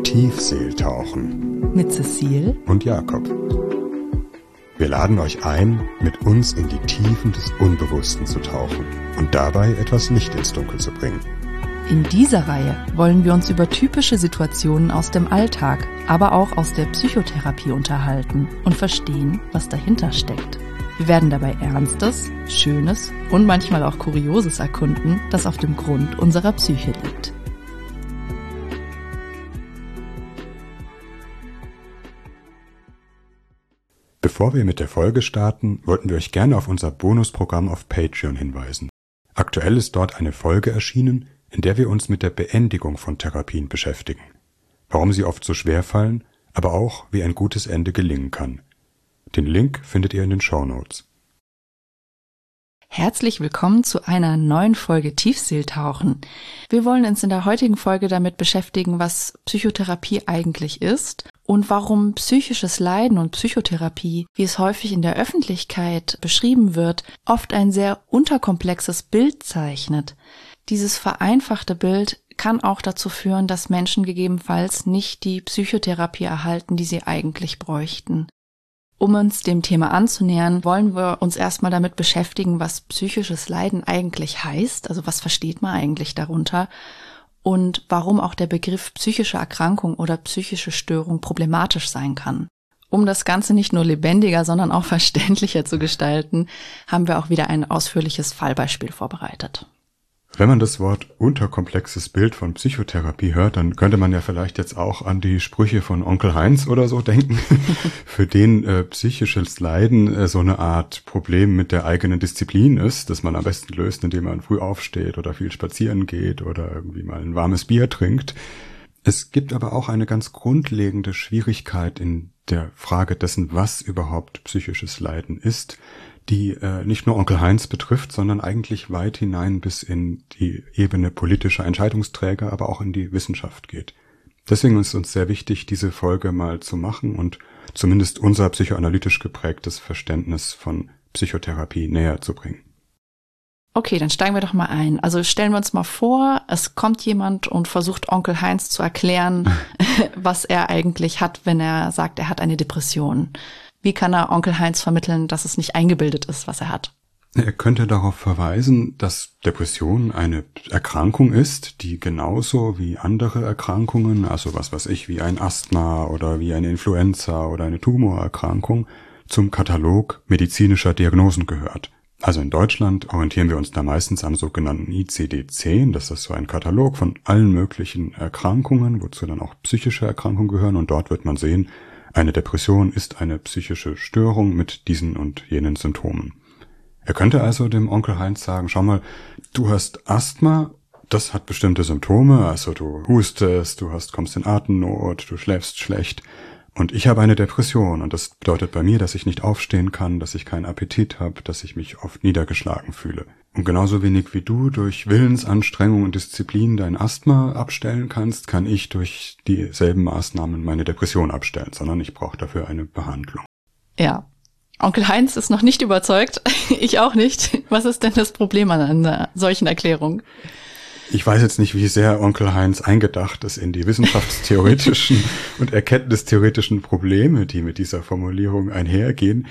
Tiefseeltauchen mit Cecile und Jakob. Wir laden euch ein, mit uns in die Tiefen des Unbewussten zu tauchen und dabei etwas Licht ins Dunkel zu bringen. In dieser Reihe wollen wir uns über typische Situationen aus dem Alltag, aber auch aus der Psychotherapie unterhalten und verstehen, was dahinter steckt. Wir werden dabei Ernstes, Schönes und manchmal auch Kurioses erkunden, das auf dem Grund unserer Psyche liegt. Bevor wir mit der Folge starten, wollten wir euch gerne auf unser Bonusprogramm auf Patreon hinweisen. Aktuell ist dort eine Folge erschienen, in der wir uns mit der Beendigung von Therapien beschäftigen. Warum sie oft so schwer fallen, aber auch, wie ein gutes Ende gelingen kann. Den Link findet ihr in den Shownotes. Herzlich willkommen zu einer neuen Folge Tiefseeltauchen. Wir wollen uns in der heutigen Folge damit beschäftigen, was Psychotherapie eigentlich ist und warum psychisches Leiden und Psychotherapie, wie es häufig in der Öffentlichkeit beschrieben wird, oft ein sehr unterkomplexes Bild zeichnet. Dieses vereinfachte Bild kann auch dazu führen, dass Menschen gegebenenfalls nicht die Psychotherapie erhalten, die sie eigentlich bräuchten. Um uns dem Thema anzunähern, wollen wir uns erstmal damit beschäftigen, was psychisches Leiden eigentlich heißt, also was versteht man eigentlich darunter und warum auch der Begriff psychische Erkrankung oder psychische Störung problematisch sein kann. Um das Ganze nicht nur lebendiger, sondern auch verständlicher zu gestalten, haben wir auch wieder ein ausführliches Fallbeispiel vorbereitet. Wenn man das Wort unterkomplexes Bild von Psychotherapie hört, dann könnte man ja vielleicht jetzt auch an die Sprüche von Onkel Heinz oder so denken, für den psychisches Leiden so eine Art Problem mit der eigenen Disziplin ist, das man am besten löst, indem man früh aufsteht oder viel spazieren geht oder irgendwie mal ein warmes Bier trinkt. Es gibt aber auch eine ganz grundlegende Schwierigkeit in der Frage dessen, was überhaupt psychisches Leiden ist, die nicht nur Onkel Heinz betrifft, sondern eigentlich weit hinein bis in die Ebene politischer Entscheidungsträger, aber auch in die Wissenschaft geht. Deswegen ist es uns sehr wichtig, diese Folge mal zu machen und zumindest unser psychoanalytisch geprägtes Verständnis von Psychotherapie näher zu bringen. Okay, dann steigen wir doch mal ein. Also stellen wir uns mal vor, es kommt jemand und versucht Onkel Heinz zu erklären, was er eigentlich hat, wenn er sagt, er hat eine Depression. Wie kann er Onkel Heinz vermitteln, dass es nicht eingebildet ist, was er hat? Er könnte darauf verweisen, dass Depression eine Erkrankung ist, die genauso wie andere Erkrankungen, also was weiß ich, wie ein Asthma oder wie eine Influenza oder eine Tumorerkrankung, zum Katalog medizinischer Diagnosen gehört. Also in Deutschland orientieren wir uns da meistens am sogenannten ICD-10. Das ist so ein Katalog von allen möglichen Erkrankungen, wozu dann auch psychische Erkrankungen gehören. Und dort wird man sehen, eine Depression ist eine psychische Störung mit diesen und jenen Symptomen. Er könnte also dem Onkel Heinz sagen, schau mal, du hast Asthma, das hat bestimmte Symptome, also du hustest, kommst in Atemnot, du schläfst schlecht. Und ich habe eine Depression und das bedeutet bei mir, dass ich nicht aufstehen kann, dass ich keinen Appetit habe, dass ich mich oft niedergeschlagen fühle. Und genauso wenig wie du durch Willensanstrengung und Disziplin dein Asthma abstellen kannst, kann ich durch dieselben Maßnahmen meine Depression abstellen, sondern ich brauche dafür eine Behandlung. Ja, Onkel Heinz ist noch nicht überzeugt, ich auch nicht. Was ist denn das Problem an einer solchen Erklärung? Ich weiß jetzt nicht, wie sehr Onkel Heinz eingedacht ist in die wissenschaftstheoretischen und erkenntnistheoretischen Probleme, die mit dieser Formulierung einhergehen.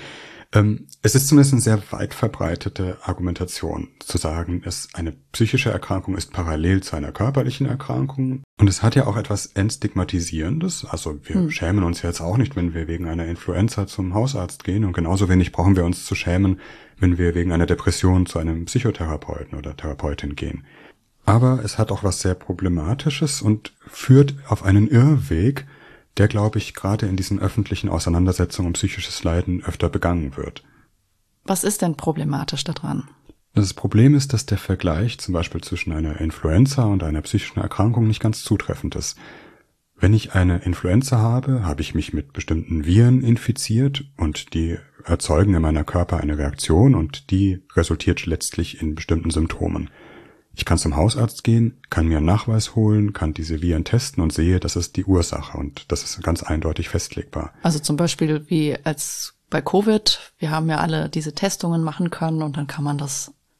Es ist zumindest eine sehr weit verbreitete Argumentation, zu sagen, eine psychische Erkrankung ist parallel zu einer körperlichen Erkrankung. Und es hat ja auch etwas Entstigmatisierendes. Also wir schämen uns jetzt auch nicht, wenn wir wegen einer Influenza zum Hausarzt gehen. Und genauso wenig brauchen wir uns zu schämen, wenn wir wegen einer Depression zu einem Psychotherapeuten oder Therapeutin gehen. Aber es hat auch was sehr Problematisches und führt auf einen Irrweg, der, glaube ich, gerade in diesen öffentlichen Auseinandersetzungen um psychisches Leiden öfter begangen wird. Was ist denn problematisch daran? Das Problem ist, dass der Vergleich zum Beispiel zwischen einer Influenza und einer psychischen Erkrankung nicht ganz zutreffend ist. Wenn ich eine Influenza habe ich mich mit bestimmten Viren infiziert und die erzeugen in meinem Körper eine Reaktion und die resultiert letztlich in bestimmten Symptomen. Ich kann zum Hausarzt gehen, kann mir einen Nachweis holen, kann diese Viren testen und sehe, das ist die Ursache und das ist ganz eindeutig festlegbar. Also zum Beispiel wie als bei Covid, wir haben ja alle diese Testungen machen können und dann kann man das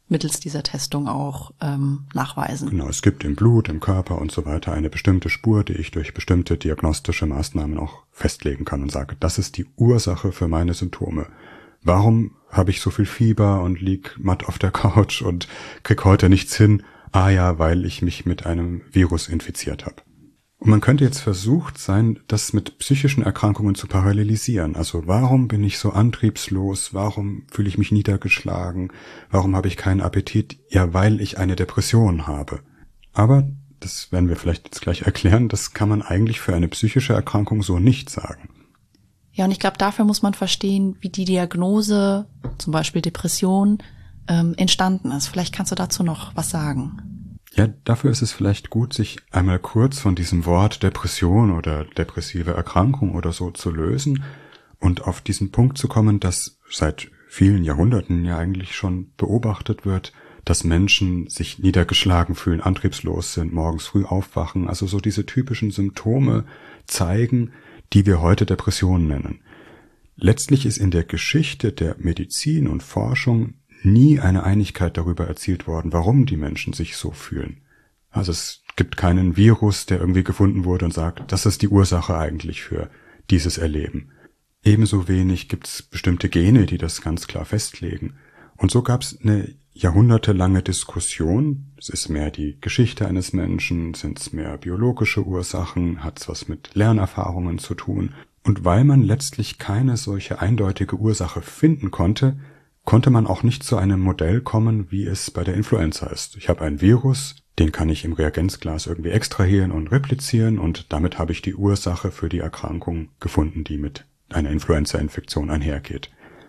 mittels dieser Testung auch nachweisen. Genau, es gibt im Blut, im Körper und so weiter eine bestimmte Spur, die ich durch bestimmte diagnostische Maßnahmen auch festlegen kann und sage, das ist die Ursache für meine Symptome. Warum habe ich so viel Fieber und lieg matt auf der Couch und krieg heute nichts hin? Ah ja, weil ich mich mit einem Virus infiziert habe. Und man könnte jetzt versucht sein, das mit psychischen Erkrankungen zu parallelisieren. Also warum bin ich so antriebslos? Warum fühle ich mich niedergeschlagen? Warum habe ich keinen Appetit? Ja, weil ich eine Depression habe. Aber, das werden wir vielleicht jetzt gleich erklären, das kann man eigentlich für eine psychische Erkrankung so nicht sagen. Ja, und ich glaube, dafür muss man verstehen, wie die Diagnose, zum Beispiel Depression, entstanden ist. Vielleicht kannst du dazu noch was sagen. Ja, dafür ist es vielleicht gut, sich einmal kurz von diesem Wort Depression oder depressive Erkrankung oder so zu lösen und auf diesen Punkt zu kommen, dass seit vielen Jahrhunderten ja eigentlich schon beobachtet wird, dass Menschen sich niedergeschlagen fühlen, antriebslos sind, morgens früh aufwachen, also so diese typischen Symptome zeigen, die wir heute Depressionen nennen. Letztlich ist in der Geschichte der Medizin und Forschung nie eine Einigkeit darüber erzielt worden, warum die Menschen sich so fühlen. Also es gibt keinen Virus, der irgendwie gefunden wurde und sagt, das ist die Ursache eigentlich für dieses Erleben. Ebenso wenig gibt es bestimmte Gene, die das ganz klar festlegen. Und so gab es eine jahrhundertelange Diskussion. Es ist mehr die Geschichte eines Menschen, sind es mehr biologische Ursachen, hat es was mit Lernerfahrungen zu tun. Und weil man letztlich keine solche eindeutige Ursache finden konnte, konnte man auch nicht zu einem Modell kommen, wie es bei der Influenza ist. Ich habe ein Virus, den kann ich im Reagenzglas irgendwie extrahieren und replizieren und damit habe ich die Ursache für die Erkrankung gefunden, die mit einer Influenza-Infektion einhergeht.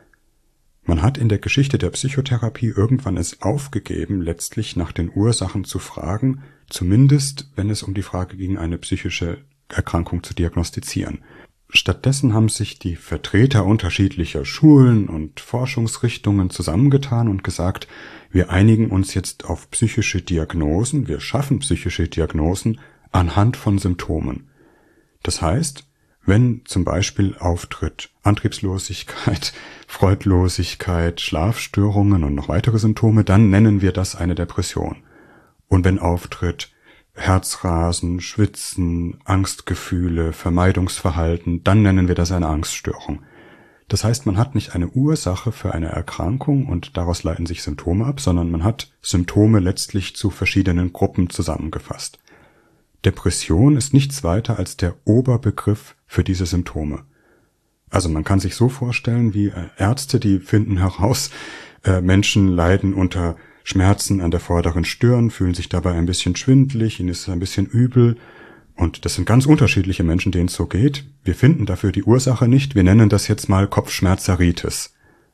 Man hat in der Geschichte der Psychotherapie irgendwann es aufgegeben, letztlich nach den Ursachen zu fragen, zumindest wenn es um die Frage ging, eine psychische Erkrankung zu diagnostizieren. Stattdessen haben sich die Vertreter unterschiedlicher Schulen und Forschungsrichtungen zusammengetan und gesagt, wir einigen uns jetzt auf psychische Diagnosen, wir schaffen psychische Diagnosen anhand von Symptomen. Das heißt, wenn zum Beispiel auftritt Antriebslosigkeit, Freudlosigkeit, Schlafstörungen und noch weitere Symptome, dann nennen wir das eine Depression. Und wenn auftritt Herzrasen, Schwitzen, Angstgefühle, Vermeidungsverhalten, dann nennen wir das eine Angststörung. Das heißt, man hat nicht eine Ursache für eine Erkrankung und daraus leiten sich Symptome ab, sondern man hat Symptome letztlich zu verschiedenen Gruppen zusammengefasst. Depression ist nichts weiter als der Oberbegriff für diese Symptome. Also man kann sich so vorstellen, wie Ärzte, die finden heraus, Menschen leiden unter Schmerzen an der vorderen Stirn, fühlen sich dabei ein bisschen schwindelig, ihnen ist ein bisschen übel. Und das sind ganz unterschiedliche Menschen, denen es so geht. Wir finden dafür die Ursache nicht. Wir nennen das jetzt mal Kopfschmerzeritis.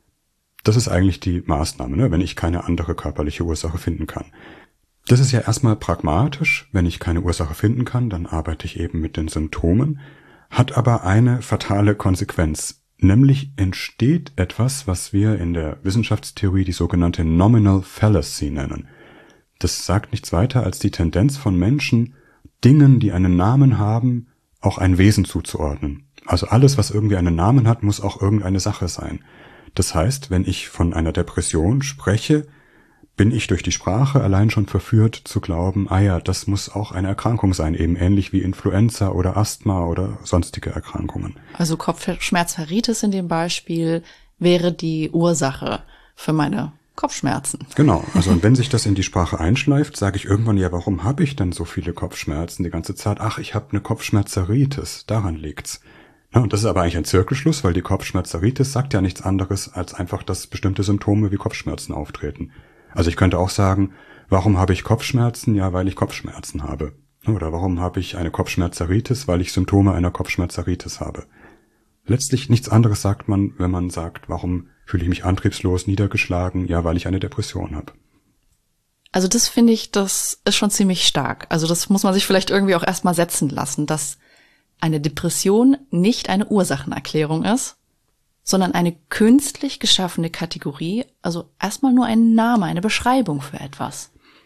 Das ist eigentlich die Maßnahme, ne? Wenn ich keine andere körperliche Ursache finden kann. Das ist ja erstmal pragmatisch. Wenn ich keine Ursache finden kann, dann arbeite ich eben mit den Symptomen. Hat aber eine fatale Konsequenz. Nämlich entsteht etwas, was wir in der Wissenschaftstheorie die sogenannte Nominal Fallacy nennen. Das sagt nichts weiter als die Tendenz von Menschen, Dingen, die einen Namen haben, auch ein Wesen zuzuordnen. Also alles, was irgendwie einen Namen hat, muss auch irgendeine Sache sein. Das heißt, wenn ich von einer Depression spreche, bin ich durch die Sprache allein schon verführt zu glauben, ah ja, das muss auch eine Erkrankung sein, eben ähnlich wie Influenza oder Asthma oder sonstige Erkrankungen. Also Kopfschmerzeritis in dem Beispiel wäre die Ursache für meine Kopfschmerzen. Genau, also und wenn sich das in die Sprache einschleift, sage ich irgendwann, ja, warum habe ich denn so viele Kopfschmerzen die ganze Zeit? Ach, ich habe eine Kopfschmerzeritis, daran liegt's. Ja, und das ist aber eigentlich ein Zirkelschluss, weil die Kopfschmerzeritis sagt ja nichts anderes als einfach, dass bestimmte Symptome wie Kopfschmerzen auftreten. Also ich könnte auch sagen, warum habe ich Kopfschmerzen? Ja, weil ich Kopfschmerzen habe. Oder warum habe ich eine Kopfschmerzeritis? Weil ich Symptome einer Kopfschmerzeritis habe. Letztlich nichts anderes sagt man, wenn man sagt, warum fühle ich mich antriebslos, niedergeschlagen? Ja, weil ich eine Depression habe. Also das finde ich, das ist schon ziemlich stark. Also das muss man sich vielleicht irgendwie auch erstmal setzen lassen, dass eine Depression nicht eine Ursachenerklärung ist, sondern eine künstlich geschaffene Kategorie, also erstmal nur ein Name, eine Beschreibung für etwas.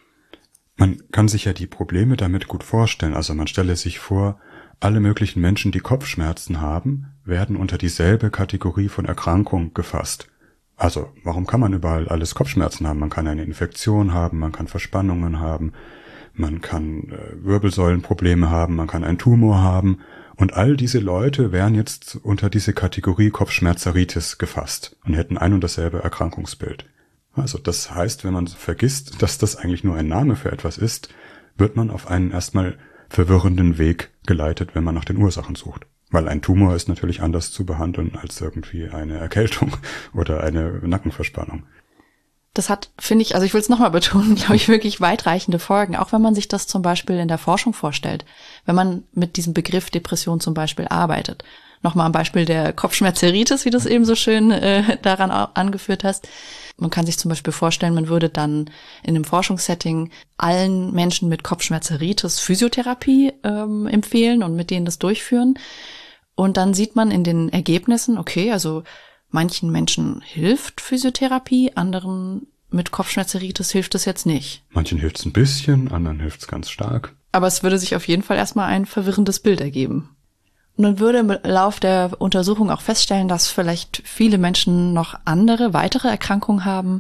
Man kann sich ja die Probleme damit gut vorstellen. Also man stelle sich vor, alle möglichen Menschen, die Kopfschmerzen haben, werden unter dieselbe Kategorie von Erkrankung gefasst. Also, warum kann man überall alles Kopfschmerzen haben? Man kann eine Infektion haben, man kann Verspannungen haben, man kann Wirbelsäulenprobleme haben, man kann einen Tumor haben. Und all diese Leute wären jetzt unter diese Kategorie Kopfschmerzeritis gefasst und hätten ein und dasselbe Erkrankungsbild. Also das heißt, wenn man vergisst, dass das eigentlich nur ein Name für etwas ist, wird man auf einen erstmal verwirrenden Weg geleitet, wenn man nach den Ursachen sucht. Weil ein Tumor ist natürlich anders zu behandeln als irgendwie eine Erkältung oder eine Nackenverspannung. Das hat, finde ich, also ich will es nochmal betonen, glaube ich, wirklich weitreichende Folgen, auch wenn man sich das zum Beispiel in der Forschung vorstellt, wenn man mit diesem Begriff Depression zum Beispiel arbeitet. Nochmal am Beispiel der Kopfschmerzeritis, wie du es eben so schön daran angeführt hast. Man kann sich zum Beispiel vorstellen, man würde dann in einem Forschungssetting allen Menschen mit Kopfschmerzeritis Physiotherapie empfehlen und mit denen das durchführen. Und dann sieht man in den Ergebnissen, okay, also manchen Menschen hilft Physiotherapie, anderen mit Kopfschmerzeritis hilft es jetzt nicht. Manchen hilft es ein bisschen, anderen hilft es ganz stark. Aber es würde sich auf jeden Fall erstmal ein verwirrendes Bild ergeben. Und man würde im Lauf der Untersuchung auch feststellen, dass vielleicht viele Menschen noch andere, weitere Erkrankungen haben,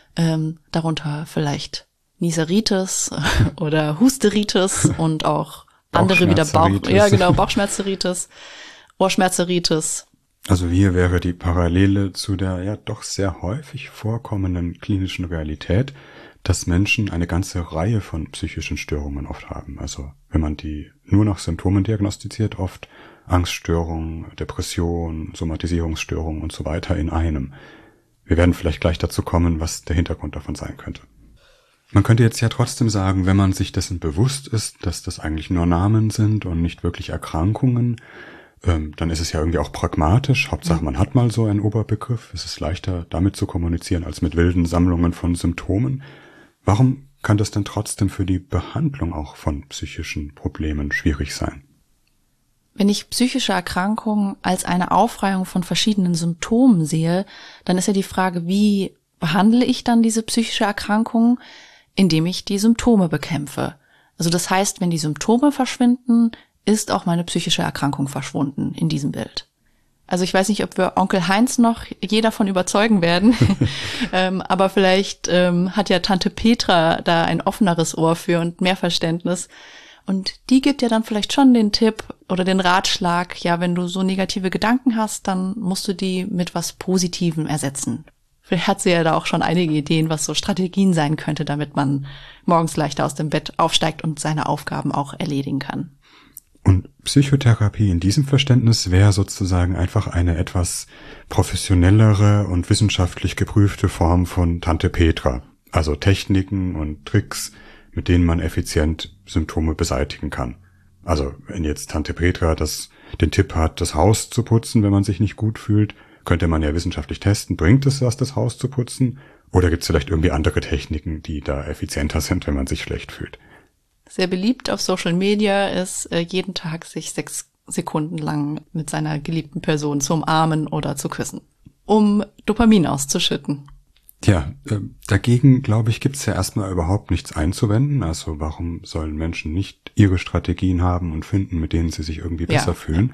darunter vielleicht Nieseritis oder Husteritis und auch andere wieder Bauchschmerzeritis, Ohrschmerzeritis. Also hier wäre die Parallele zu der ja doch sehr häufig vorkommenden klinischen Realität, dass Menschen eine ganze Reihe von psychischen Störungen oft haben. Also wenn man die nur nach Symptomen diagnostiziert, oft Angststörungen, Depression, Somatisierungsstörungen und so weiter in einem. Wir werden vielleicht gleich dazu kommen, was der Hintergrund davon sein könnte. Man könnte jetzt ja trotzdem sagen, wenn man sich dessen bewusst ist, dass das eigentlich nur Namen sind und nicht wirklich Erkrankungen, dann ist es ja irgendwie auch pragmatisch. Hauptsache, man hat mal so einen Oberbegriff. Es ist leichter, damit zu kommunizieren, als mit wilden Sammlungen von Symptomen. Warum kann das denn trotzdem für die Behandlung auch von psychischen Problemen schwierig sein? Wenn ich psychische Erkrankungen als eine Aufreihung von verschiedenen Symptomen sehe, dann ist ja die Frage, wie behandle ich dann diese psychische Erkrankung, indem ich die Symptome bekämpfe. Also das heißt, wenn die Symptome verschwinden, ist auch meine psychische Erkrankung verschwunden in diesem Bild. Also ich weiß nicht, ob wir Onkel Heinz noch je davon überzeugen werden, aber vielleicht hat ja Tante Petra da ein offeneres Ohr für und mehr Verständnis. Und die gibt ja dann vielleicht schon den Tipp oder den Ratschlag, ja, wenn du so negative Gedanken hast, dann musst du die mit was Positivem ersetzen. Vielleicht hat sie ja da auch schon einige Ideen, was so Strategien sein könnte, damit man morgens leichter aus dem Bett aufsteigt und seine Aufgaben auch erledigen kann. Und Psychotherapie in diesem Verständnis wäre sozusagen einfach eine etwas professionellere und wissenschaftlich geprüfte Form von Tante Petra. Also Techniken und Tricks, mit denen man effizient Symptome beseitigen kann. Also wenn jetzt Tante Petra den Tipp hat, das Haus zu putzen, wenn man sich nicht gut fühlt, könnte man ja wissenschaftlich testen, bringt es was, das Haus zu putzen? Oder gibt es vielleicht irgendwie andere Techniken, die da effizienter sind, wenn man sich schlecht fühlt? Sehr beliebt auf Social Media ist, jeden Tag sich 6 Sekunden lang mit seiner geliebten Person zu umarmen oder zu küssen, um Dopamin auszuschütten. Tja, dagegen, glaube ich, gibt's ja erstmal überhaupt nichts einzuwenden. Also warum sollen Menschen nicht ihre Strategien haben und finden, mit denen sie sich irgendwie besser fühlen?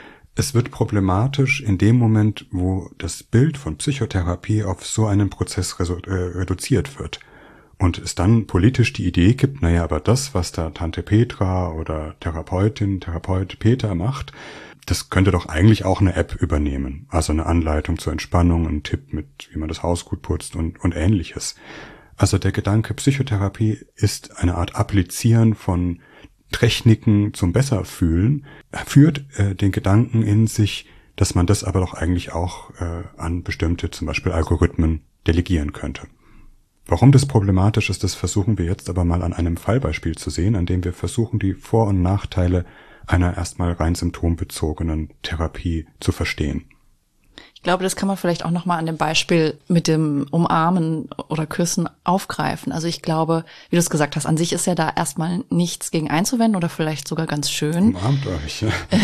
Es wird problematisch in dem Moment, wo das Bild von Psychotherapie auf so einen Prozess reduziert wird. Und es dann politisch die Idee gibt, naja, aber das, was da Tante Petra oder Therapeut Peter macht, das könnte doch eigentlich auch eine App übernehmen. Also eine Anleitung zur Entspannung, ein Tipp mit, wie man das Haus gut putzt und Ähnliches. Also der Gedanke Psychotherapie ist eine Art Applizieren von Techniken zum Besserfühlen, führt den Gedanken in sich, dass man das aber doch eigentlich auch an bestimmte, zum Beispiel Algorithmen, delegieren könnte. Warum das problematisch ist, das versuchen wir jetzt aber mal an einem Fallbeispiel zu sehen, an dem wir versuchen, die Vor- und Nachteile einer erstmal rein symptombezogenen Therapie zu verstehen. Ich glaube, das kann man vielleicht auch nochmal an dem Beispiel mit dem Umarmen oder Küssen aufgreifen. Also ich glaube, wie du es gesagt hast, an sich ist ja da erstmal nichts gegen einzuwenden oder vielleicht sogar ganz schön. Umarmt euch,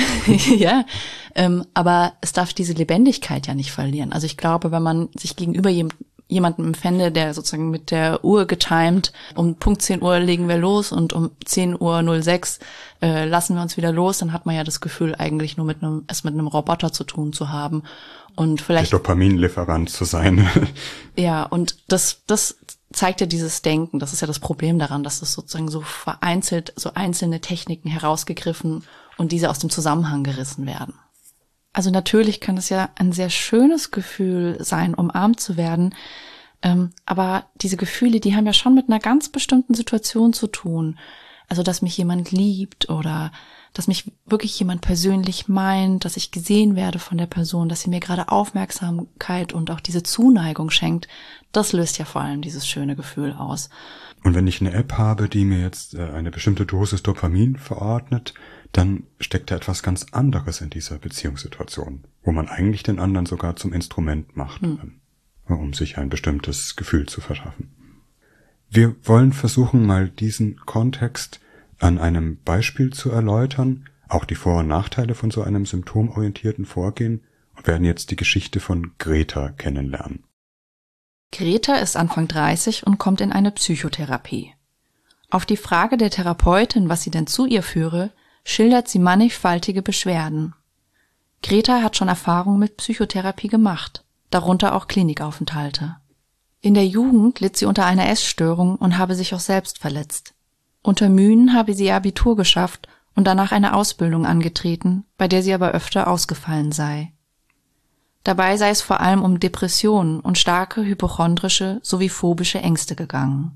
ja. Ja, aber es darf diese Lebendigkeit ja nicht verlieren. Also ich glaube, wenn man sich gegenüber jemanden empfände, der sozusagen mit der Uhr getimed, um Punkt 10 Uhr legen wir los und um 10:06 Uhr lassen wir uns wieder los, dann hat man ja das Gefühl, eigentlich nur mit einem Roboter zu tun zu haben. Und vielleicht der Dopaminlieferant zu sein. Ja, und das zeigt ja dieses Denken. Das ist ja das Problem daran, dass es sozusagen so vereinzelt, so einzelne Techniken herausgegriffen und diese aus dem Zusammenhang gerissen werden. Also natürlich kann es ja ein sehr schönes Gefühl sein, umarmt zu werden, aber diese Gefühle, die haben ja schon mit einer ganz bestimmten Situation zu tun. Also, dass mich jemand liebt oder dass mich wirklich jemand persönlich meint, dass ich gesehen werde von der Person, dass sie mir gerade Aufmerksamkeit und auch diese Zuneigung schenkt, das löst ja vor allem dieses schöne Gefühl aus. Und wenn ich eine App habe, die mir jetzt eine bestimmte Dosis Dopamin verordnet, dann steckt da etwas ganz anderes in dieser Beziehungssituation, wo man eigentlich den anderen sogar zum Instrument macht, um sich ein bestimmtes Gefühl zu verschaffen. Wir wollen versuchen, mal diesen Kontext an einem Beispiel zu erläutern, auch die Vor- und Nachteile von so einem symptomorientierten Vorgehen, und werden jetzt die Geschichte von Greta kennenlernen. Greta ist Anfang 30 und kommt in eine Psychotherapie. Auf die Frage der Therapeutin, was sie denn zu ihr führe, schildert sie mannigfaltige Beschwerden. Greta hat schon Erfahrung mit Psychotherapie gemacht, darunter auch Klinikaufenthalte. In der Jugend litt sie unter einer Essstörung und habe sich auch selbst verletzt. Unter Mühen habe sie ihr Abitur geschafft und danach eine Ausbildung angetreten, bei der sie aber öfter ausgefallen sei. Dabei sei es vor allem um Depressionen und starke hypochondrische sowie phobische Ängste gegangen.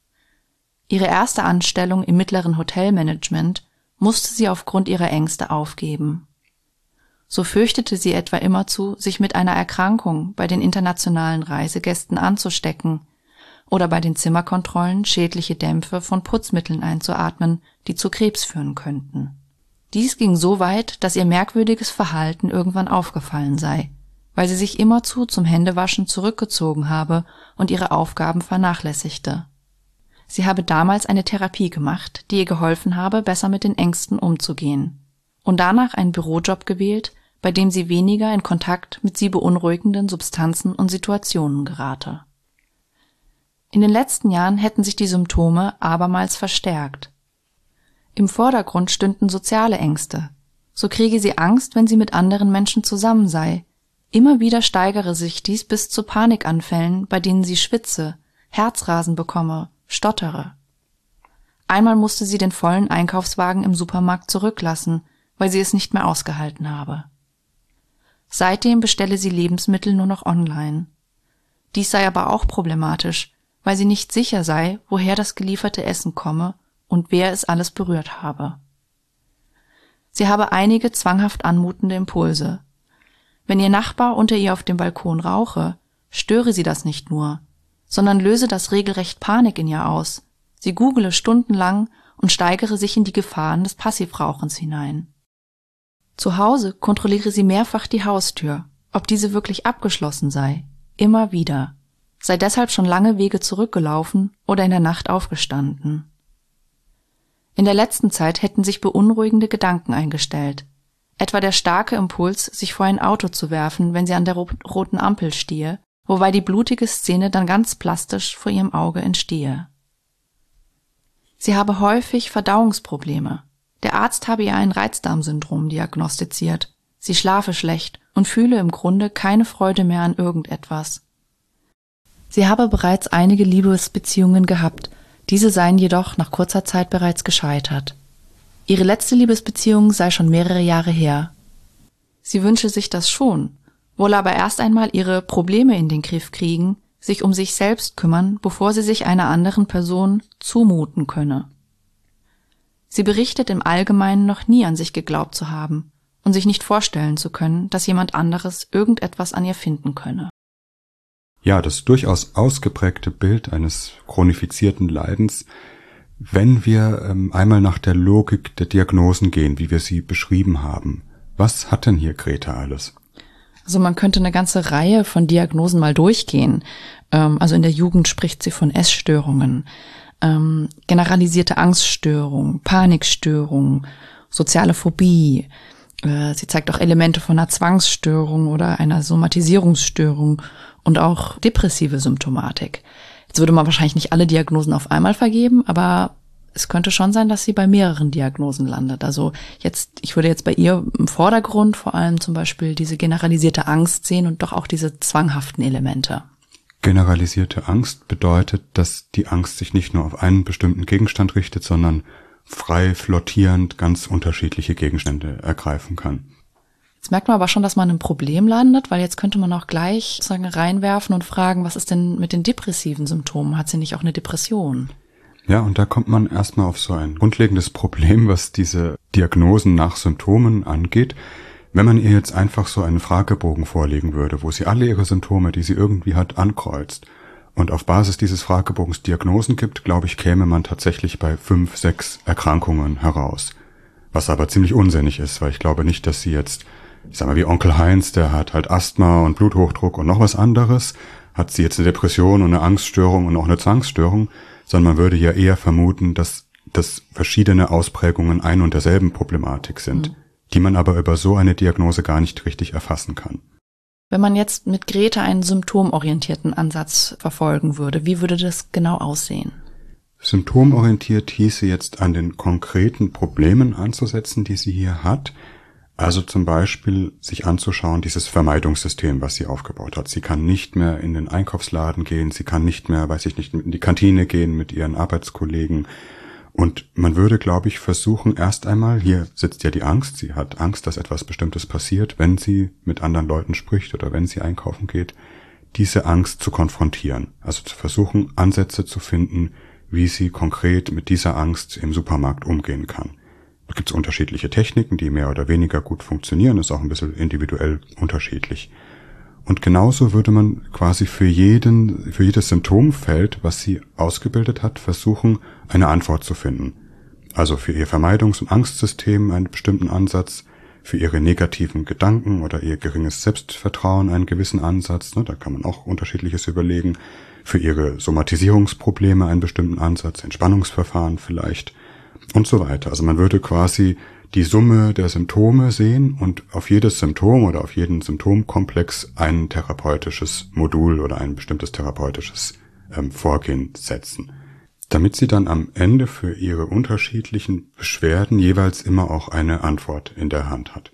Ihre erste Anstellung im mittleren Hotelmanagement musste sie aufgrund ihrer Ängste aufgeben. So fürchtete sie etwa immerzu, sich mit einer Erkrankung bei den internationalen Reisegästen anzustecken oder bei den Zimmerkontrollen schädliche Dämpfe von Putzmitteln einzuatmen, die zu Krebs führen könnten. Dies ging so weit, dass ihr merkwürdiges Verhalten irgendwann aufgefallen sei, weil sie sich immerzu zum Händewaschen zurückgezogen habe und ihre Aufgaben vernachlässigte. Sie habe damals eine Therapie gemacht, die ihr geholfen habe, besser mit den Ängsten umzugehen, und danach einen Bürojob gewählt, bei dem sie weniger in Kontakt mit sie beunruhigenden Substanzen und Situationen gerate. In den letzten Jahren hätten sich die Symptome abermals verstärkt. Im Vordergrund stünden soziale Ängste. So kriege sie Angst, wenn sie mit anderen Menschen zusammen sei. Immer wieder steigere sich dies bis zu Panikanfällen, bei denen sie schwitze, Herzrasen bekomme, stottere. Einmal musste sie den vollen Einkaufswagen im Supermarkt zurücklassen, weil sie es nicht mehr ausgehalten habe. Seitdem bestelle sie Lebensmittel nur noch online. Dies sei aber auch problematisch, weil sie nicht sicher sei, woher das gelieferte Essen komme und wer es alles berührt habe. Sie habe einige zwanghaft anmutende Impulse. Wenn ihr Nachbar unter ihr auf dem Balkon rauche, störe sie das nicht nur, sondern löse das regelrecht Panik in ihr aus. Sie google stundenlang und steigere sich in die Gefahren des Passivrauchens hinein. Zu Hause kontrolliere sie mehrfach die Haustür, ob diese wirklich abgeschlossen sei, immer wieder, sei deshalb schon lange Wege zurückgelaufen oder in der Nacht aufgestanden. In der letzten Zeit hätten sich beunruhigende Gedanken eingestellt, etwa der starke Impuls, sich vor ein Auto zu werfen, wenn sie an der roten Ampel stehe, wobei die blutige Szene dann ganz plastisch vor ihrem Auge entstehe. Sie habe häufig Verdauungsprobleme. Der Arzt habe ihr ein Reizdarmsyndrom diagnostiziert. Sie schlafe schlecht und fühle im Grunde keine Freude mehr an irgendetwas. Sie habe bereits einige Liebesbeziehungen gehabt, diese seien jedoch nach kurzer Zeit bereits gescheitert. Ihre letzte Liebesbeziehung sei schon mehrere Jahre her. Sie wünsche sich das schon, wolle aber erst einmal ihre Probleme in den Griff kriegen, sich um sich selbst kümmern, bevor sie sich einer anderen Person zumuten könne. Sie berichtet im Allgemeinen noch nie an sich geglaubt zu haben und sich nicht vorstellen zu können, dass jemand anderes irgendetwas an ihr finden könne. Ja, das durchaus ausgeprägte Bild eines chronifizierten Leidens, wenn wir einmal nach der Logik der Diagnosen gehen, wie wir sie beschrieben haben. Was hat denn hier Greta alles? Also man könnte eine ganze Reihe von Diagnosen mal durchgehen. Also in der Jugend spricht sie von Essstörungen, generalisierte Angststörung, Panikstörung, soziale Phobie, Sie zeigt auch Elemente von einer Zwangsstörung oder einer Somatisierungsstörung und auch depressive Symptomatik. Jetzt würde man wahrscheinlich nicht alle Diagnosen auf einmal vergeben, aber es könnte schon sein, dass sie bei mehreren Diagnosen landet. Also ich würde jetzt bei ihr im Vordergrund vor allem zum Beispiel diese generalisierte Angst sehen und doch auch diese zwanghaften Elemente. Generalisierte Angst bedeutet, dass die Angst sich nicht nur auf einen bestimmten Gegenstand richtet, sondern frei flottierend ganz unterschiedliche Gegenstände ergreifen kann. Jetzt merkt man aber schon, dass man im Problem landet, weil jetzt könnte man auch gleich sozusagen reinwerfen und fragen, was ist denn mit den depressiven Symptomen? Hat sie nicht auch eine Depression? Ja, und da kommt man erstmal auf so ein grundlegendes Problem, was diese Diagnosen nach Symptomen angeht. Wenn man ihr jetzt einfach so einen Fragebogen vorlegen würde, wo sie alle ihre Symptome, die sie irgendwie hat, ankreuzt und auf Basis dieses Fragebogens Diagnosen gibt, glaube ich, käme man tatsächlich bei 5, 6 Erkrankungen heraus. Was aber ziemlich unsinnig ist, weil ich glaube nicht, dass sie jetzt, ich sag mal, wie Onkel Heinz, der hat halt Asthma und Bluthochdruck und noch was anderes, hat sie jetzt eine Depression und eine Angststörung und auch eine Zwangsstörung, sondern man würde ja eher vermuten, dass das verschiedene Ausprägungen ein und derselben Problematik sind, die man aber über so eine Diagnose gar nicht richtig erfassen kann. Wenn man jetzt mit Grete einen symptomorientierten Ansatz verfolgen würde, wie würde das genau aussehen? Symptomorientiert hieße jetzt an den konkreten Problemen anzusetzen, die sie hier hat. Also zum Beispiel sich anzuschauen, dieses Vermeidungssystem, was sie aufgebaut hat. Sie kann nicht mehr in den Einkaufsladen gehen, sie kann nicht mehr, in die Kantine gehen mit ihren Arbeitskollegen. Und man würde, glaube ich, versuchen, erst einmal, hier sitzt ja die Angst, sie hat Angst, dass etwas Bestimmtes passiert, wenn sie mit anderen Leuten spricht oder wenn sie einkaufen geht, diese Angst zu konfrontieren. Also zu versuchen, Ansätze zu finden, wie sie konkret mit dieser Angst im Supermarkt umgehen kann. Da gibt es unterschiedliche Techniken, die mehr oder weniger gut funktionieren, ist auch ein bisschen individuell unterschiedlich. Und genauso würde man quasi für jedes Symptomfeld, was sie ausgebildet hat, versuchen, eine Antwort zu finden. Also für ihr Vermeidungs- und Angstsystem einen bestimmten Ansatz, für ihre negativen Gedanken oder ihr geringes Selbstvertrauen einen gewissen Ansatz, da kann man auch Unterschiedliches überlegen, für ihre Somatisierungsprobleme einen bestimmten Ansatz, Entspannungsverfahren vielleicht und so weiter. Also man würde quasi die Summe der Symptome sehen und auf jedes Symptom oder auf jeden Symptomkomplex ein therapeutisches Modul oder ein bestimmtes therapeutisches Vorgehen setzen, damit sie dann am Ende für ihre unterschiedlichen Beschwerden jeweils immer auch eine Antwort in der Hand hat.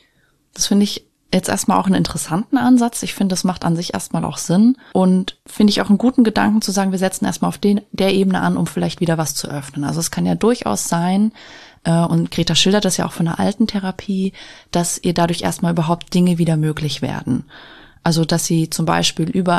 Das finde ich jetzt erstmal auch einen interessanten Ansatz. Ich finde, das macht an sich erstmal auch Sinn und finde ich auch einen guten Gedanken zu sagen, wir setzen erstmal auf der Ebene an, um vielleicht wieder was zu öffnen. Also es kann ja durchaus sein, und Greta schildert das ja auch von der alten Therapie, dass ihr dadurch erstmal überhaupt Dinge wieder möglich werden. Also dass sie zum Beispiel über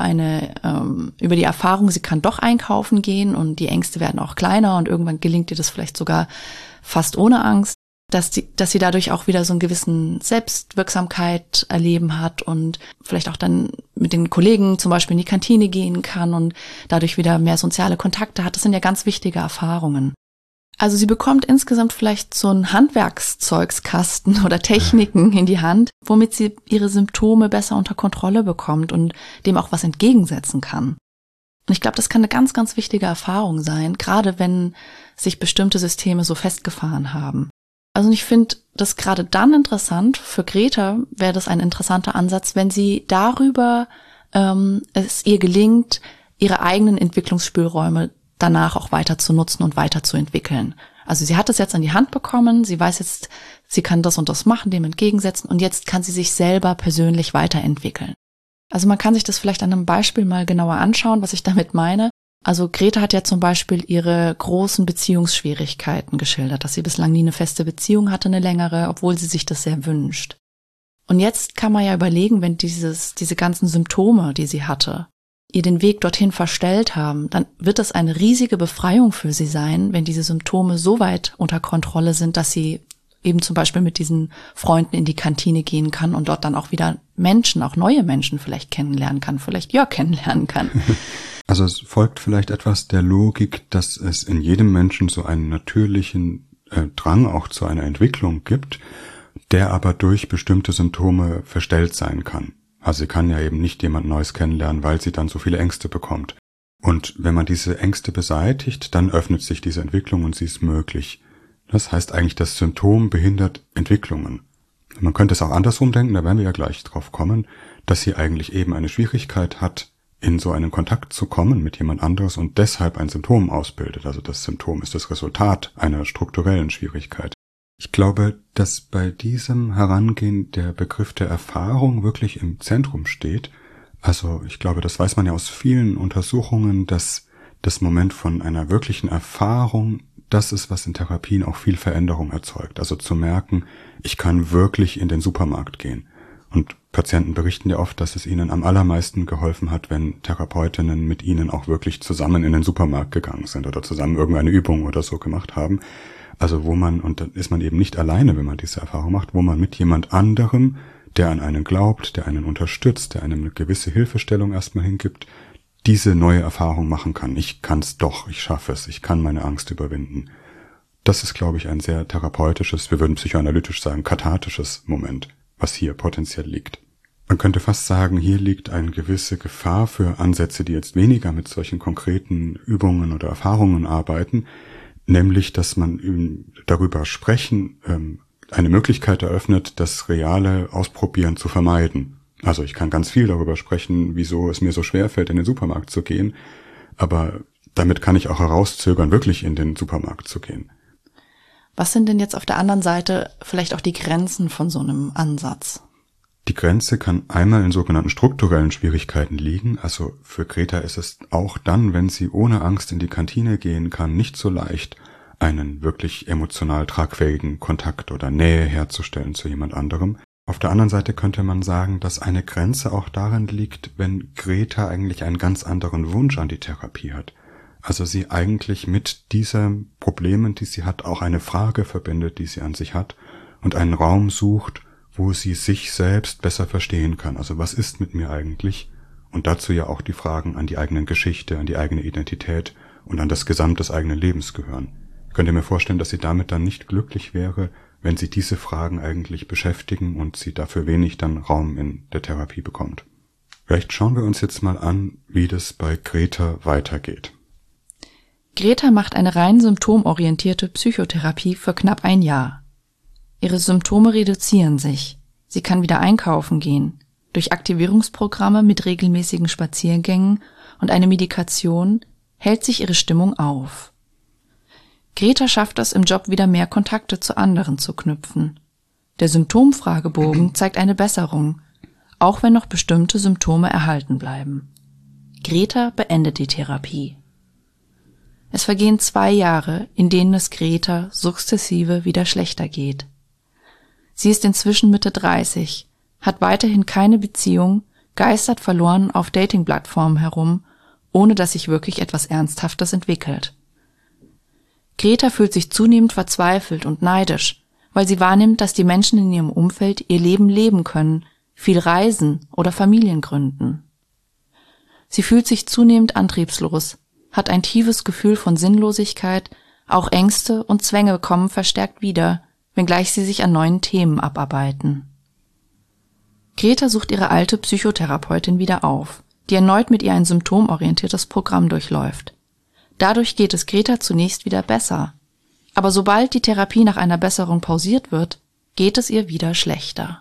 die Erfahrung, sie kann doch einkaufen gehen und die Ängste werden auch kleiner und irgendwann gelingt ihr das vielleicht sogar fast ohne Angst, dass sie dadurch auch wieder so einen gewissen Selbstwirksamkeit erleben hat und vielleicht auch dann mit den Kollegen zum Beispiel in die Kantine gehen kann und dadurch wieder mehr soziale Kontakte hat. Das sind ja ganz wichtige Erfahrungen. Also sie bekommt insgesamt vielleicht so einen Handwerkszeugskasten oder Techniken in die Hand, womit sie ihre Symptome besser unter Kontrolle bekommt und dem auch was entgegensetzen kann. Und ich glaube, das kann eine ganz, ganz wichtige Erfahrung sein, gerade wenn sich bestimmte Systeme so festgefahren haben. Also ich finde das gerade dann interessant, für Greta wäre das ein interessanter Ansatz, wenn sie darüber es ihr gelingt, ihre eigenen Entwicklungsspielräume danach auch weiter zu nutzen und weiter zu entwickeln. Also sie hat es jetzt an die Hand bekommen, sie weiß jetzt, sie kann das und das machen, dem entgegensetzen und jetzt kann sie sich selber persönlich weiterentwickeln. Also man kann sich das vielleicht an einem Beispiel mal genauer anschauen, was ich damit meine. Also Greta hat ja zum Beispiel ihre großen Beziehungsschwierigkeiten geschildert, dass sie bislang nie eine feste Beziehung hatte, eine längere, obwohl sie sich das sehr wünscht. Und jetzt kann man ja überlegen, wenn diese ganzen Symptome, die sie hatte, ihr den Weg dorthin verstellt haben, dann wird es eine riesige Befreiung für sie sein, wenn diese Symptome so weit unter Kontrolle sind, dass sie eben zum Beispiel mit diesen Freunden in die Kantine gehen kann und dort dann auch wieder Menschen, auch neue Menschen vielleicht kennenlernen kann, vielleicht Jörg kennenlernen kann. Also es folgt vielleicht etwas der Logik, dass es in jedem Menschen so einen natürlichen Drang auch zu einer Entwicklung gibt, der aber durch bestimmte Symptome verstellt sein kann. Also sie kann ja eben nicht jemand Neues kennenlernen, weil sie dann so viele Ängste bekommt. Und wenn man diese Ängste beseitigt, dann öffnet sich diese Entwicklung und sie ist möglich. Das heißt eigentlich, das Symptom behindert Entwicklungen. Man könnte es auch andersrum denken, da werden wir ja gleich drauf kommen, dass sie eigentlich eben eine Schwierigkeit hat, in so einen Kontakt zu kommen mit jemand anderes und deshalb ein Symptom ausbildet. Also das Symptom ist das Resultat einer strukturellen Schwierigkeit. Ich glaube, dass bei diesem Herangehen der Begriff der Erfahrung wirklich im Zentrum steht. Also ich glaube, das weiß man ja aus vielen Untersuchungen, dass das Moment von einer wirklichen Erfahrung, das ist, was in Therapien auch viel Veränderung erzeugt. Also zu merken, ich kann wirklich in den Supermarkt gehen. Und Patienten berichten ja oft, dass es ihnen am allermeisten geholfen hat, wenn Therapeutinnen mit ihnen auch wirklich zusammen in den Supermarkt gegangen sind oder zusammen irgendeine Übung oder so gemacht haben. Also wo man, und dann ist man eben nicht alleine, wenn man diese Erfahrung macht, wo man mit jemand anderem, der an einen glaubt, der einen unterstützt, der einem eine gewisse Hilfestellung erstmal hingibt, diese neue Erfahrung machen kann. Ich kann's doch, ich schaffe es, ich kann meine Angst überwinden. Das ist, glaube ich, ein sehr therapeutisches, wir würden psychoanalytisch sagen, kathartisches Moment, was hier potenziell liegt. Man könnte fast sagen, hier liegt eine gewisse Gefahr für Ansätze, die jetzt weniger mit solchen konkreten Übungen oder Erfahrungen arbeiten, nämlich, dass man darüber sprechen eine Möglichkeit eröffnet, das reale Ausprobieren zu vermeiden. Also ich kann ganz viel darüber sprechen, wieso es mir so schwerfällt, in den Supermarkt zu gehen, aber damit kann ich auch herauszögern, wirklich in den Supermarkt zu gehen. Was sind denn jetzt auf der anderen Seite vielleicht auch die Grenzen von so einem Ansatz? Die Grenze kann einmal in sogenannten strukturellen Schwierigkeiten liegen. Also für Greta ist es auch dann, wenn sie ohne Angst in die Kantine gehen kann, nicht so leicht, einen wirklich emotional tragfähigen Kontakt oder Nähe herzustellen zu jemand anderem. Auf der anderen Seite könnte man sagen, dass eine Grenze auch darin liegt, wenn Greta eigentlich einen ganz anderen Wunsch an die Therapie hat. Also sie eigentlich mit diesen Problemen, die sie hat, auch eine Frage verbindet, die sie an sich hat und einen Raum sucht, wo sie sich selbst besser verstehen kann. Also was ist mit mir eigentlich? Und dazu ja auch die Fragen an die eigene Geschichte, an die eigene Identität und an das Gesamt des eigenen Lebens gehören. Ich könnte mir vorstellen, dass sie damit dann nicht glücklich wäre, wenn sie diese Fragen eigentlich beschäftigen und sie dafür wenig dann Raum in der Therapie bekommt. Vielleicht schauen wir uns jetzt mal an, wie das bei Greta weitergeht. Greta macht eine rein symptomorientierte Psychotherapie für knapp ein Jahr. Ihre Symptome reduzieren sich. Sie kann wieder einkaufen gehen. Durch Aktivierungsprogramme mit regelmäßigen Spaziergängen und eine Medikation hält sich ihre Stimmung auf. Greta schafft es im Job wieder mehr Kontakte zu anderen zu knüpfen. Der Symptomfragebogen zeigt eine Besserung, auch wenn noch bestimmte Symptome erhalten bleiben. Greta beendet die Therapie. Es vergehen 2 Jahre, in denen es Greta sukzessive wieder schlechter geht. Sie ist inzwischen Mitte 30, hat weiterhin keine Beziehung, geistert verloren auf Dating-Plattformen herum, ohne dass sich wirklich etwas Ernsthaftes entwickelt. Greta fühlt sich zunehmend verzweifelt und neidisch, weil sie wahrnimmt, dass die Menschen in ihrem Umfeld ihr Leben leben können, viel reisen oder Familien gründen. Sie fühlt sich zunehmend antriebslos, hat ein tiefes Gefühl von Sinnlosigkeit, auch Ängste und Zwänge kommen verstärkt wieder, wenngleich sie sich an neuen Themen abarbeiten. Greta sucht ihre alte Psychotherapeutin wieder auf, die erneut mit ihr ein symptomorientiertes Programm durchläuft. Dadurch geht es Greta zunächst wieder besser, aber sobald die Therapie nach einer Besserung pausiert wird, geht es ihr wieder schlechter.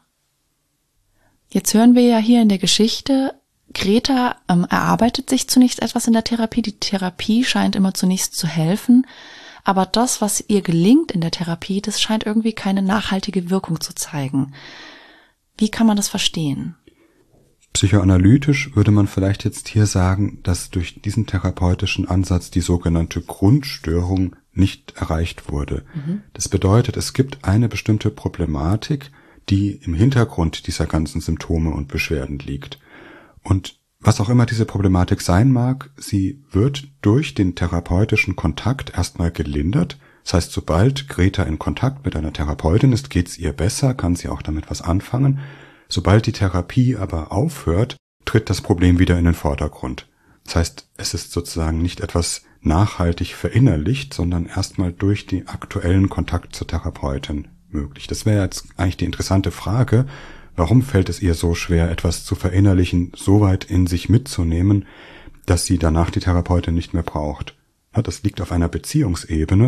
Jetzt hören wir ja hier in der Geschichte, Greta erarbeitet sich zunächst etwas in der Therapie. Die Therapie scheint immer zunächst zu helfen, aber das, was ihr gelingt in der Therapie, das scheint irgendwie keine nachhaltige Wirkung zu zeigen. Wie kann man das verstehen? Psychoanalytisch würde man vielleicht jetzt hier sagen, dass durch diesen therapeutischen Ansatz die sogenannte Grundstörung nicht erreicht wurde. Das bedeutet, es gibt eine bestimmte Problematik, die im Hintergrund dieser ganzen Symptome und Beschwerden liegt. Und was auch immer diese Problematik sein mag, sie wird durch den therapeutischen Kontakt erstmal gelindert. Das heißt, sobald Greta in Kontakt mit einer Therapeutin ist, geht's ihr besser, kann sie auch damit was anfangen. Sobald die Therapie aber aufhört, tritt das Problem wieder in den Vordergrund. Das heißt, es ist sozusagen nicht etwas nachhaltig verinnerlicht, sondern erstmal durch den aktuellen Kontakt zur Therapeutin möglich. Das wäre jetzt eigentlich die interessante Frage. Warum fällt es ihr so schwer, etwas zu verinnerlichen, so weit in sich mitzunehmen, dass sie danach die Therapeutin nicht mehr braucht? Ja, das liegt auf einer Beziehungsebene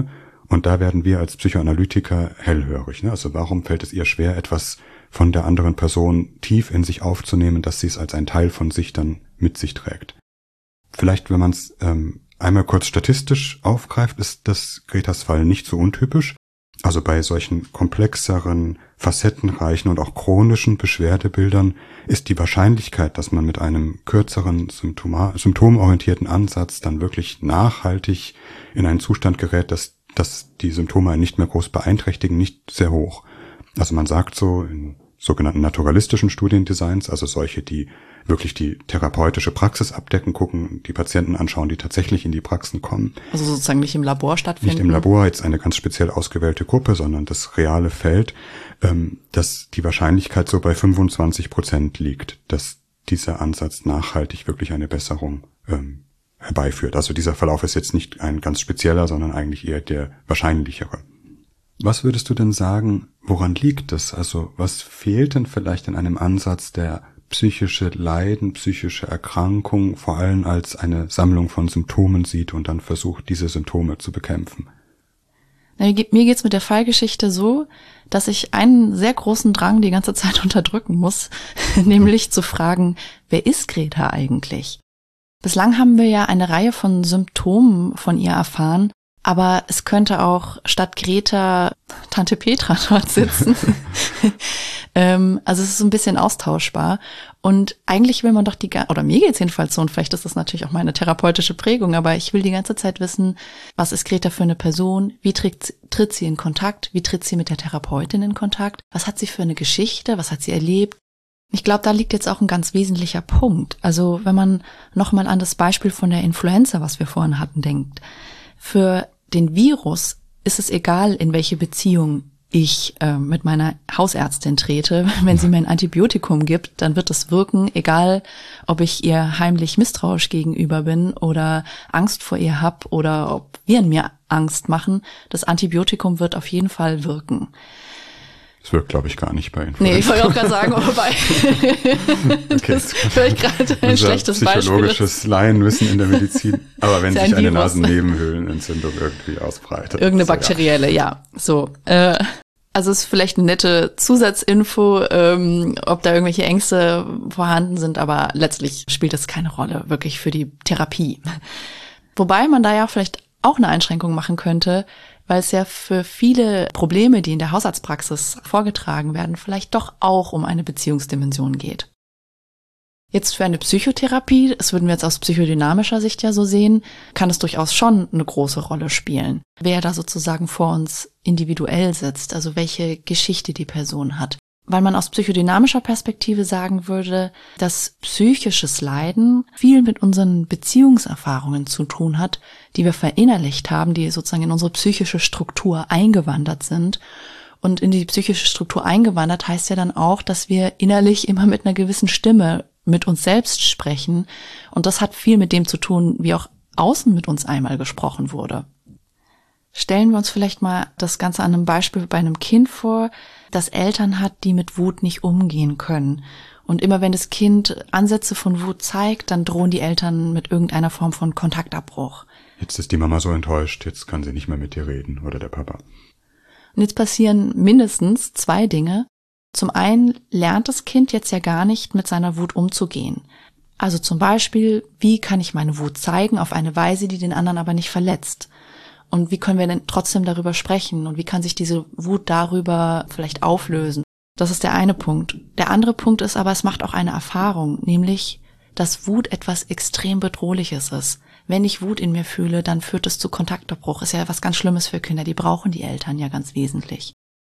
Und da werden wir als Psychoanalytiker hellhörig. Ne? Also warum fällt es ihr schwer, etwas von der anderen Person tief in sich aufzunehmen, dass sie es als ein Teil von sich dann mit sich trägt? Vielleicht, wenn man es einmal kurz statistisch aufgreift, ist das Gretas Fall nicht so untypisch. Also bei solchen komplexeren, facettenreichen und auch chronischen Beschwerdebildern ist die Wahrscheinlichkeit, dass man mit einem kürzeren symptomorientierten Ansatz dann wirklich nachhaltig in einen Zustand gerät, dass die Symptome einen nicht mehr groß beeinträchtigen, nicht sehr hoch. Also man sagt so in sogenannten naturalistischen Studiendesigns, also solche, die wirklich die therapeutische Praxis abdecken, gucken, die Patienten anschauen, die tatsächlich in die Praxen kommen. Also sozusagen nicht im Labor stattfinden? Nicht im Labor, jetzt eine ganz speziell ausgewählte Gruppe, sondern das reale Feld, dass die Wahrscheinlichkeit so bei 25% liegt, dass dieser Ansatz nachhaltig wirklich eine Besserung herbeiführt. Also dieser Verlauf ist jetzt nicht ein ganz spezieller, sondern eigentlich eher der wahrscheinlichere. Was würdest du denn sagen, woran liegt das? Also was fehlt denn vielleicht in einem Ansatz, der psychische Leiden, psychische Erkrankung vor allem als eine Sammlung von Symptomen sieht und dann versucht, diese Symptome zu bekämpfen? Mir geht's mit der Fallgeschichte so, dass ich einen sehr großen Drang die ganze Zeit unterdrücken muss, nämlich zu fragen, wer ist Greta eigentlich? Bislang haben wir ja eine Reihe von Symptomen von ihr erfahren, aber es könnte auch statt Greta Tante Petra dort sitzen. Also es ist so ein bisschen austauschbar. Und eigentlich will man doch oder mir geht's jedenfalls so, und vielleicht ist das natürlich auch meine therapeutische Prägung, aber ich will die ganze Zeit wissen, was ist Greta für eine Person, wie tritt sie in Kontakt, wie tritt sie mit der Therapeutin in Kontakt, was hat sie für eine Geschichte, was hat sie erlebt. Ich glaube, da liegt jetzt auch ein ganz wesentlicher Punkt. Also wenn man nochmal an das Beispiel von der Influenza, was wir vorhin hatten, denkt. Für den Virus ist es egal, in welche Beziehung ich mit meiner Hausärztin trete. Wenn sie mir ein Antibiotikum gibt, dann wird es wirken, egal ob ich ihr heimlich misstrauisch gegenüber bin oder Angst vor ihr habe oder ob Viren mir Angst machen. Das Antibiotikum wird auf jeden Fall wirken. Das wirkt, glaube ich, gar nicht bei Influenza. Nee, ich wollte auch gerade sagen, wobei das vielleicht gerade ein schlechtes Beispiel ist. Psychologisches Laienwissen in der Medizin. Aber wenn sich eine Nasennebenhöhlenentzündung irgendwie ausbreitet. Irgendeine bakterielle, ja. So. Also es ist vielleicht eine nette Zusatzinfo, ob da irgendwelche Ängste vorhanden sind, aber letztlich spielt das keine Rolle, wirklich für die Therapie. Wobei man da ja vielleicht auch eine Einschränkung machen könnte, weil es ja für viele Probleme, die in der Hausarztpraxis vorgetragen werden, vielleicht doch auch um eine Beziehungsdimension geht. Jetzt für eine Psychotherapie, das würden wir jetzt aus psychodynamischer Sicht ja so sehen, kann es durchaus schon eine große Rolle spielen, wer da sozusagen vor uns individuell sitzt, also welche Geschichte die Person hat. Weil man aus psychodynamischer Perspektive sagen würde, dass psychisches Leiden viel mit unseren Beziehungserfahrungen zu tun hat, die wir verinnerlicht haben, die sozusagen in unsere psychische Struktur eingewandert sind. Und in die psychische Struktur eingewandert heißt ja dann auch, dass wir innerlich immer mit einer gewissen Stimme mit uns selbst sprechen. Und das hat viel mit dem zu tun, wie auch außen mit uns einmal gesprochen wurde. Stellen wir uns vielleicht mal das Ganze an einem Beispiel bei einem Kind vor, das Eltern hat, die mit Wut nicht umgehen können. Und immer wenn das Kind Ansätze von Wut zeigt, dann drohen die Eltern mit irgendeiner Form von Kontaktabbruch. Jetzt ist die Mama so enttäuscht, jetzt kann sie nicht mehr mit dir reden oder der Papa. Und jetzt passieren mindestens 2 Dinge. Zum einen lernt das Kind jetzt ja gar nicht, mit seiner Wut umzugehen. Also zum Beispiel, wie kann ich meine Wut zeigen auf eine Weise, die den anderen aber nicht verletzt? Und wie können wir denn trotzdem darüber sprechen? Und wie kann sich diese Wut darüber vielleicht auflösen? Das ist der eine Punkt. Der andere Punkt ist aber, es macht auch eine Erfahrung, nämlich, dass Wut etwas extrem Bedrohliches ist. Wenn ich Wut in mir fühle, dann führt es zu Kontaktabbruch. Ist ja was ganz Schlimmes für Kinder. Die brauchen die Eltern ja ganz wesentlich.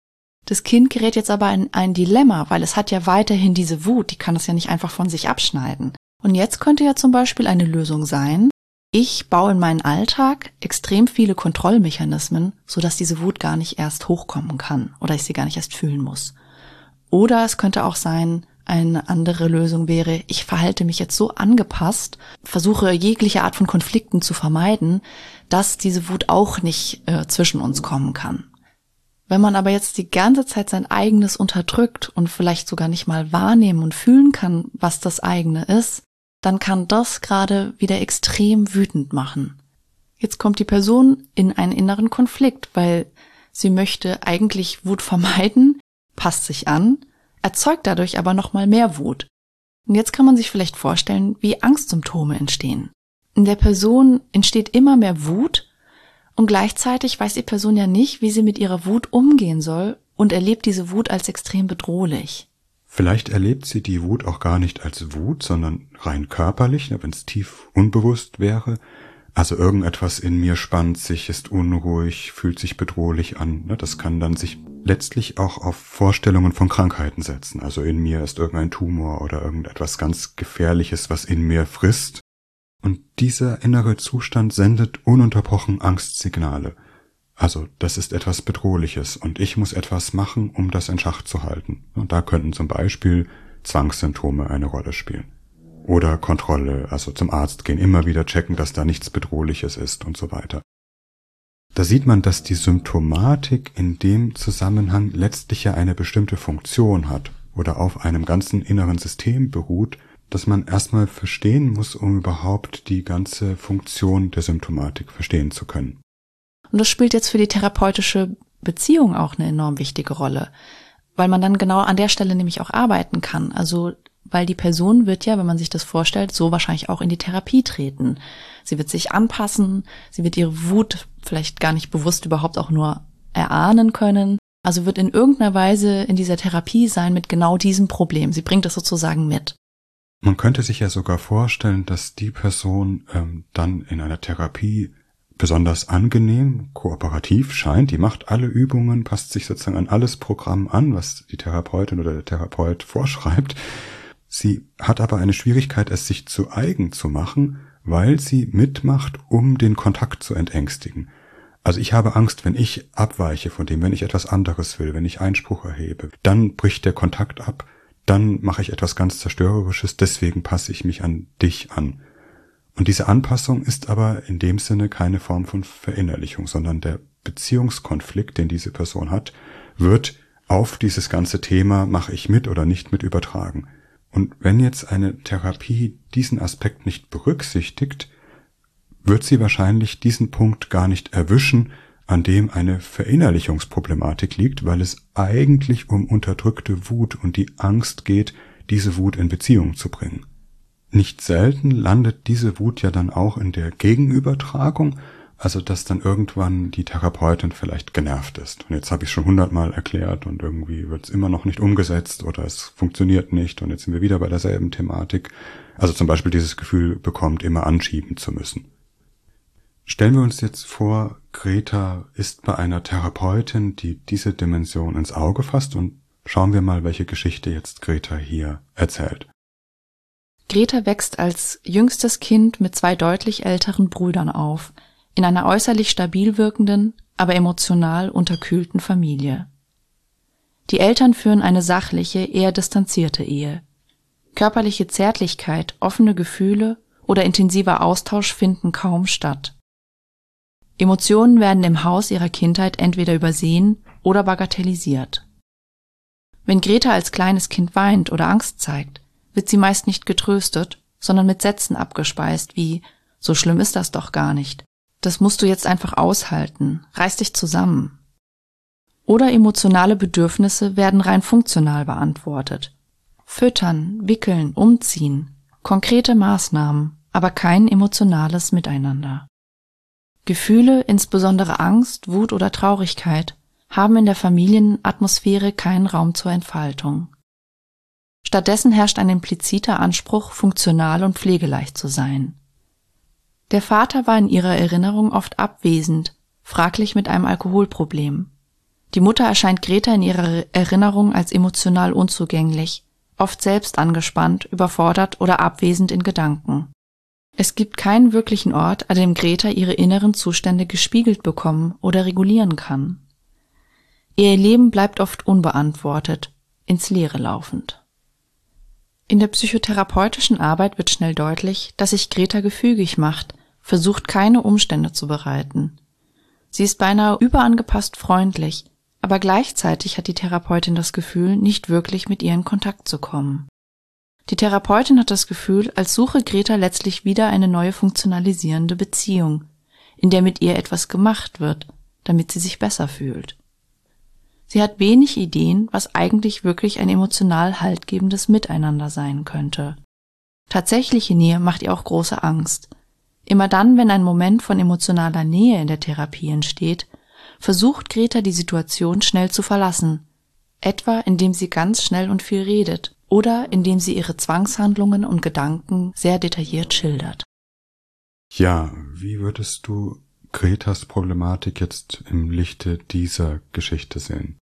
Das Kind gerät jetzt aber in ein Dilemma, weil es hat ja weiterhin diese Wut. Die kann es ja nicht einfach von sich abschneiden. Und jetzt könnte ja zum Beispiel eine Lösung sein, ich baue in meinen Alltag extrem viele Kontrollmechanismen, sodass diese Wut gar nicht erst hochkommen kann oder ich sie gar nicht erst fühlen muss. Oder es könnte auch sein, eine andere Lösung wäre, ich verhalte mich jetzt so angepasst, versuche jegliche Art von Konflikten zu vermeiden, dass diese Wut auch nicht zwischen uns kommen kann. Wenn man aber jetzt die ganze Zeit sein eigenes unterdrückt und vielleicht sogar nicht mal wahrnehmen und fühlen kann, was das eigene ist, dann kann das gerade wieder extrem wütend machen. Jetzt kommt die Person in einen inneren Konflikt, weil sie möchte eigentlich Wut vermeiden, passt sich an, erzeugt dadurch aber nochmal mehr Wut. Und jetzt kann man sich vielleicht vorstellen, wie Angstsymptome entstehen. In der Person entsteht immer mehr Wut und gleichzeitig weiß die Person ja nicht, wie sie mit ihrer Wut umgehen soll und erlebt diese Wut als extrem bedrohlich. Vielleicht erlebt sie die Wut auch gar nicht als Wut, sondern rein körperlich, wenn es tief unbewusst wäre. Also irgendetwas in mir spannt sich, ist unruhig, fühlt sich bedrohlich an. Das kann dann sich letztlich auch auf Vorstellungen von Krankheiten setzen. Also in mir ist irgendein Tumor oder irgendetwas ganz Gefährliches, was in mir frisst. Und dieser innere Zustand sendet ununterbrochen Angstsignale. Also das ist etwas Bedrohliches und ich muss etwas machen, um das in Schach zu halten. Und da könnten zum Beispiel Zwangssymptome eine Rolle spielen. Oder Kontrolle, also zum Arzt gehen, immer wieder checken, dass da nichts Bedrohliches ist und so weiter. Da sieht man, dass die Symptomatik in dem Zusammenhang letztlich ja eine bestimmte Funktion hat oder auf einem ganzen inneren System beruht, das man erstmal verstehen muss, um überhaupt die ganze Funktion der Symptomatik verstehen zu können. Und das spielt jetzt für die therapeutische Beziehung auch eine enorm wichtige Rolle, weil man dann genau an der Stelle nämlich auch arbeiten kann. Also weil die Person wird ja, wenn man sich das vorstellt, so wahrscheinlich auch in die Therapie treten. Sie wird sich anpassen, sie wird ihre Wut vielleicht gar nicht bewusst überhaupt auch nur erahnen können. Also wird in irgendeiner Weise in dieser Therapie sein mit genau diesem Problem. Sie bringt das sozusagen mit. Man könnte sich ja sogar vorstellen, dass die Person dann in einer Therapie besonders angenehm, kooperativ scheint. Die macht alle Übungen, passt sich sozusagen an alles Programm an, was die Therapeutin oder der Therapeut vorschreibt. Sie hat aber eine Schwierigkeit, es sich zu eigen zu machen, weil sie mitmacht, um den Kontakt zu entängstigen. Also ich habe Angst, wenn ich abweiche von dem, wenn ich etwas anderes will, wenn ich Einspruch erhebe, dann bricht der Kontakt ab, dann mache ich etwas ganz Zerstörerisches, deswegen passe ich mich an dich an. Und diese Anpassung ist aber in dem Sinne keine Form von Verinnerlichung, sondern der Beziehungskonflikt, den diese Person hat, wird auf dieses ganze Thema, mache ich mit oder nicht mit, übertragen. Und wenn jetzt eine Therapie diesen Aspekt nicht berücksichtigt, wird sie wahrscheinlich diesen Punkt gar nicht erwischen, an dem eine Verinnerlichungsproblematik liegt, weil es eigentlich um unterdrückte Wut und die Angst geht, diese Wut in Beziehung zu bringen. Nicht selten landet diese Wut ja dann auch in der Gegenübertragung, also dass dann irgendwann die Therapeutin vielleicht genervt ist. Und jetzt habe ich es schon 100-mal erklärt und irgendwie wird es immer noch nicht umgesetzt oder es funktioniert nicht und jetzt sind wir wieder bei derselben Thematik. Also zum Beispiel dieses Gefühl bekommt, immer anschieben zu müssen. Stellen wir uns jetzt vor, Greta ist bei einer Therapeutin, die diese Dimension ins Auge fasst und schauen wir mal, welche Geschichte jetzt Greta hier erzählt. Greta wächst als jüngstes Kind mit 2 deutlich älteren Brüdern auf, in einer äußerlich stabil wirkenden, aber emotional unterkühlten Familie. Die Eltern führen eine sachliche, eher distanzierte Ehe. Körperliche Zärtlichkeit, offene Gefühle oder intensiver Austausch finden kaum statt. Emotionen werden im Haus ihrer Kindheit entweder übersehen oder bagatellisiert. Wenn Greta als kleines Kind weint oder Angst zeigt, wird sie meist nicht getröstet, sondern mit Sätzen abgespeist wie »So schlimm ist das doch gar nicht. Das musst du jetzt einfach aushalten. Reiß dich zusammen.« Oder emotionale Bedürfnisse werden rein funktional beantwortet. Füttern, wickeln, umziehen, konkrete Maßnahmen, aber kein emotionales Miteinander. Gefühle, insbesondere Angst, Wut oder Traurigkeit, haben in der Familienatmosphäre keinen Raum zur Entfaltung. Stattdessen herrscht ein impliziter Anspruch, funktional und pflegeleicht zu sein. Der Vater war in ihrer Erinnerung oft abwesend, fraglich mit einem Alkoholproblem. Die Mutter erscheint Greta in ihrer Erinnerung als emotional unzugänglich, oft selbst angespannt, überfordert oder abwesend in Gedanken. Es gibt keinen wirklichen Ort, an dem Greta ihre inneren Zustände gespiegelt bekommen oder regulieren kann. Ihr Leben bleibt oft unbeantwortet, ins Leere laufend. In der psychotherapeutischen Arbeit wird schnell deutlich, dass sich Greta gefügig macht, versucht keine Umstände zu bereiten. Sie ist beinahe überangepasst freundlich, aber gleichzeitig hat die Therapeutin das Gefühl, nicht wirklich mit ihr in Kontakt zu kommen. Die Therapeutin hat das Gefühl, als suche Greta letztlich wieder eine neue funktionalisierende Beziehung, in der mit ihr etwas gemacht wird, damit sie sich besser fühlt. Sie hat wenig Ideen, was eigentlich wirklich ein emotional haltgebendes Miteinander sein könnte. Tatsächliche Nähe macht ihr auch große Angst. Immer dann, wenn ein Moment von emotionaler Nähe in der Therapie entsteht, versucht Greta die Situation schnell zu verlassen, etwa indem sie ganz schnell und viel redet oder indem sie ihre Zwangshandlungen und Gedanken sehr detailliert schildert. Ja, wie würdest du Gretas Problematik jetzt im Lichte dieser Geschichte sehen?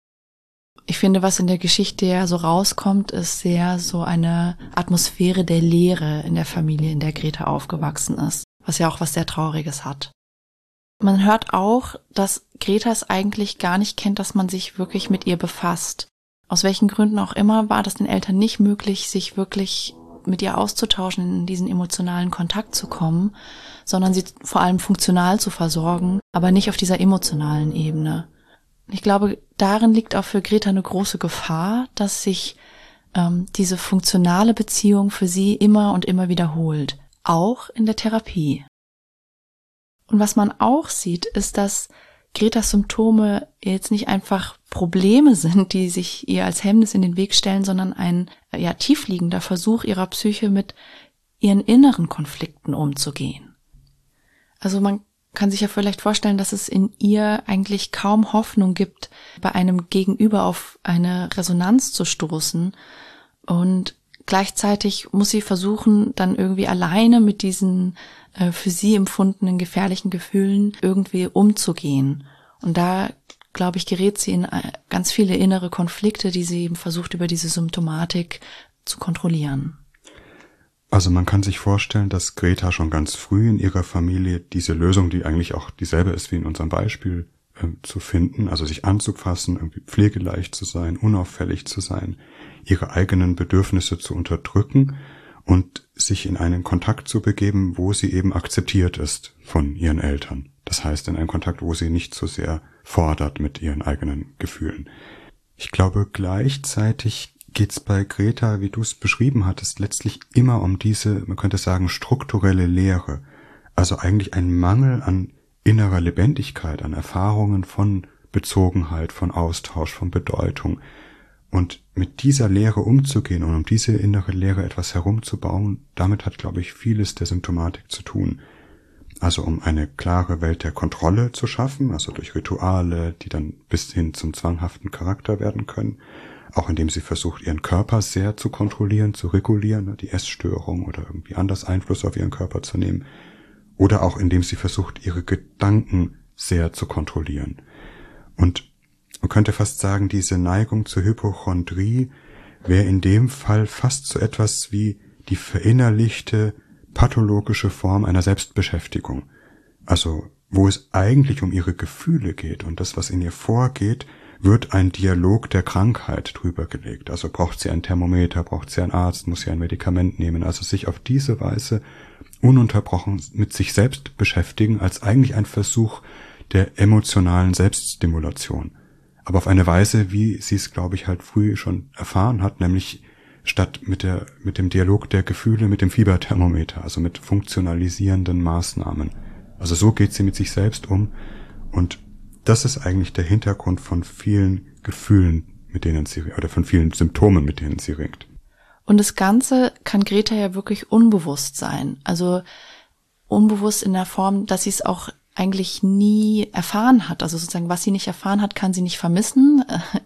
Ich finde, was in der Geschichte ja so rauskommt, ist sehr so eine Atmosphäre der Leere in der Familie, in der Greta aufgewachsen ist, was ja auch was sehr Trauriges hat. Man hört auch, dass Greta es eigentlich gar nicht kennt, dass man sich wirklich mit ihr befasst. Aus welchen Gründen auch immer war das den Eltern nicht möglich, sich wirklich mit ihr auszutauschen, in diesen emotionalen Kontakt zu kommen, sondern sie vor allem funktional zu versorgen, aber nicht auf dieser emotionalen Ebene. Ich glaube, darin liegt auch für Greta eine große Gefahr, dass sich diese funktionale Beziehung für sie immer und immer wiederholt, auch in der Therapie. Und was man auch sieht, ist, dass Gretas Symptome jetzt nicht einfach Probleme sind, die sich ihr als Hemmnis in den Weg stellen, sondern ein tiefliegender Versuch ihrer Psyche mit ihren inneren Konflikten umzugehen. Also man kann sich ja vielleicht vorstellen, dass es in ihr eigentlich kaum Hoffnung gibt, bei einem Gegenüber auf eine Resonanz zu stoßen. Und gleichzeitig muss sie versuchen, dann irgendwie alleine mit diesen für sie empfundenen gefährlichen Gefühlen irgendwie umzugehen. Und da, glaube ich, gerät sie in ganz viele innere Konflikte, die sie eben versucht, über diese Symptomatik zu kontrollieren. Also man kann sich vorstellen, dass Greta schon ganz früh in ihrer Familie diese Lösung, die eigentlich auch dieselbe ist wie in unserem Beispiel, zu finden, also sich anzufassen, irgendwie pflegeleicht zu sein, unauffällig zu sein, ihre eigenen Bedürfnisse zu unterdrücken und sich in einen Kontakt zu begeben, wo sie eben akzeptiert ist von ihren Eltern. Das heißt, in einen Kontakt, wo sie nicht so sehr fordert mit ihren eigenen Gefühlen. Ich glaube, gleichzeitig geht's bei Greta, wie du es beschrieben hattest, letztlich immer um diese, man könnte sagen, strukturelle Leere. Also eigentlich ein Mangel an innerer Lebendigkeit, an Erfahrungen von Bezogenheit, von Austausch, von Bedeutung. Und mit dieser Leere umzugehen und um diese innere Leere etwas herumzubauen, damit hat, glaube ich, vieles der Symptomatik zu tun. Also um eine klare Welt der Kontrolle zu schaffen, also durch Rituale, die dann bis hin zum zwanghaften Charakter werden können, auch indem sie versucht, ihren Körper sehr zu kontrollieren, zu regulieren, die Essstörung oder irgendwie anders Einfluss auf ihren Körper zu nehmen, oder auch indem sie versucht, ihre Gedanken sehr zu kontrollieren. Und man könnte fast sagen, diese Neigung zur Hypochondrie wäre in dem Fall fast so etwas wie die verinnerlichte pathologische Form einer Selbstbeschäftigung. Also, wo es eigentlich um ihre Gefühle geht und das, was in ihr vorgeht, wird ein Dialog der Krankheit drüber gelegt. Also braucht sie ein Thermometer, braucht sie einen Arzt, muss sie ein Medikament nehmen. Also sich auf diese Weise ununterbrochen mit sich selbst beschäftigen, als eigentlich ein Versuch der emotionalen Selbststimulation. Aber auf eine Weise, wie sie es, glaube ich, halt früh schon erfahren hat, nämlich statt mit dem Dialog der Gefühle, mit dem Fieberthermometer, also mit funktionalisierenden Maßnahmen. Also so geht sie mit sich selbst um und das ist eigentlich der Hintergrund von vielen Gefühlen, mit denen sie, oder von vielen Symptomen, mit denen sie ringt. Und das Ganze kann Greta ja wirklich unbewusst sein. Also unbewusst in der Form, dass sie es auch eigentlich nie erfahren hat. Also sozusagen, was sie nicht erfahren hat, kann sie nicht vermissen.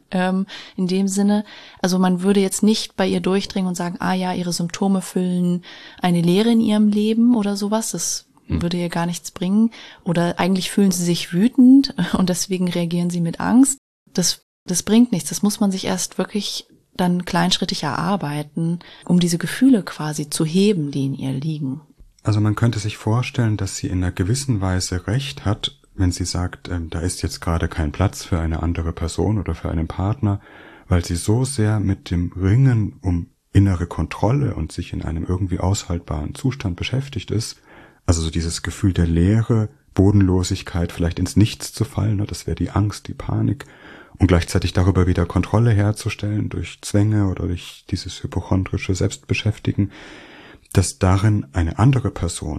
In dem Sinne, also man würde jetzt nicht bei ihr durchdringen und sagen, ihre Symptome füllen eine Leere in ihrem Leben oder sowas. Das würde ihr gar nichts bringen. Oder eigentlich fühlen sie sich wütend und deswegen reagieren sie mit Angst. Das bringt nichts. Das muss man sich erst wirklich dann kleinschrittig erarbeiten, um diese Gefühle quasi zu heben, die in ihr liegen. Also man könnte sich vorstellen, dass sie in einer gewissen Weise recht hat, wenn sie sagt, da ist jetzt gerade kein Platz für eine andere Person oder für einen Partner, weil sie so sehr mit dem Ringen um innere Kontrolle und sich in einem irgendwie aushaltbaren Zustand beschäftigt ist. Also so dieses Gefühl der Leere, Bodenlosigkeit, vielleicht ins Nichts zu fallen, das wäre die Angst, die Panik, und gleichzeitig darüber wieder Kontrolle herzustellen durch Zwänge oder durch dieses hypochondrische Selbstbeschäftigen, dass darin eine andere Person,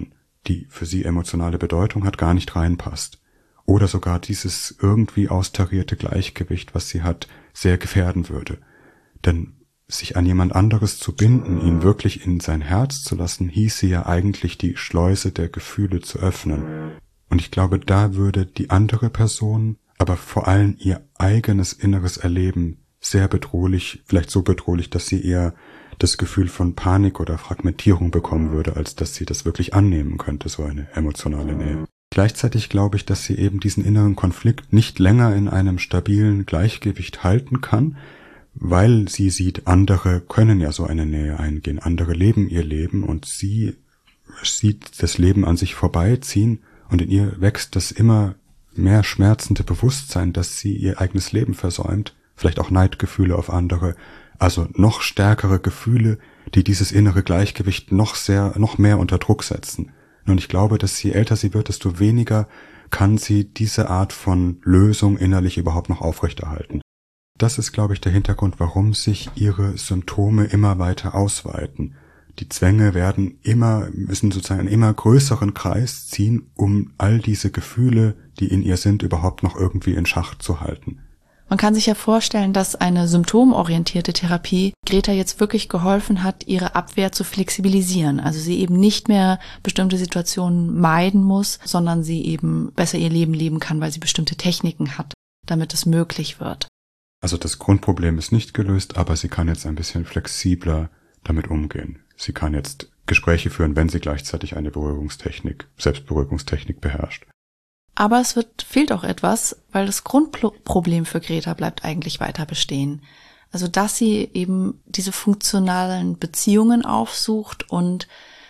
die für sie emotionale Bedeutung hat, gar nicht reinpasst. Oder sogar dieses irgendwie austarierte Gleichgewicht, was sie hat, sehr gefährden würde. Denn sich an jemand anderes zu binden, ihn wirklich in sein Herz zu lassen, hieße ja eigentlich die Schleuse der Gefühle zu öffnen. Und ich glaube, da würde die andere Person, aber vor allem ihr eigenes inneres Erleben sehr bedrohlich, vielleicht so bedrohlich, dass sie eher das Gefühl von Panik oder Fragmentierung bekommen würde, als dass sie das wirklich annehmen könnte, so eine emotionale Nähe. Gleichzeitig glaube ich, dass sie eben diesen inneren Konflikt nicht länger in einem stabilen Gleichgewicht halten kann, weil sie sieht, andere können ja so eine Nähe eingehen, andere leben ihr Leben und sie sieht das Leben an sich vorbeiziehen und in ihr wächst das immer mehr schmerzende Bewusstsein, dass sie ihr eigenes Leben versäumt, vielleicht auch Neidgefühle auf andere, also noch stärkere Gefühle, die dieses innere Gleichgewicht noch mehr unter Druck setzen. Und ich glaube, dass je älter sie wird, desto weniger kann sie diese Art von Lösung innerlich überhaupt noch aufrechterhalten. Das ist, glaube ich, der Hintergrund, warum sich ihre Symptome immer weiter ausweiten. Die Zwänge müssen sozusagen einen immer größeren Kreis ziehen, um all diese Gefühle, die in ihr sind, überhaupt noch irgendwie in Schach zu halten. Man kann sich ja vorstellen, dass eine symptomorientierte Therapie Greta jetzt wirklich geholfen hat, ihre Abwehr zu flexibilisieren. Also sie eben nicht mehr bestimmte Situationen meiden muss, sondern sie eben besser ihr Leben leben kann, weil sie bestimmte Techniken hat, damit es möglich wird. Also das Grundproblem ist nicht gelöst, aber sie kann jetzt ein bisschen flexibler damit umgehen. Sie kann jetzt Gespräche führen, wenn sie gleichzeitig eine Selbstberuhigungstechnik beherrscht. Aber fehlt auch etwas, weil das Grundproblem für Greta bleibt eigentlich weiter bestehen. Also, dass sie eben diese funktionalen Beziehungen aufsucht und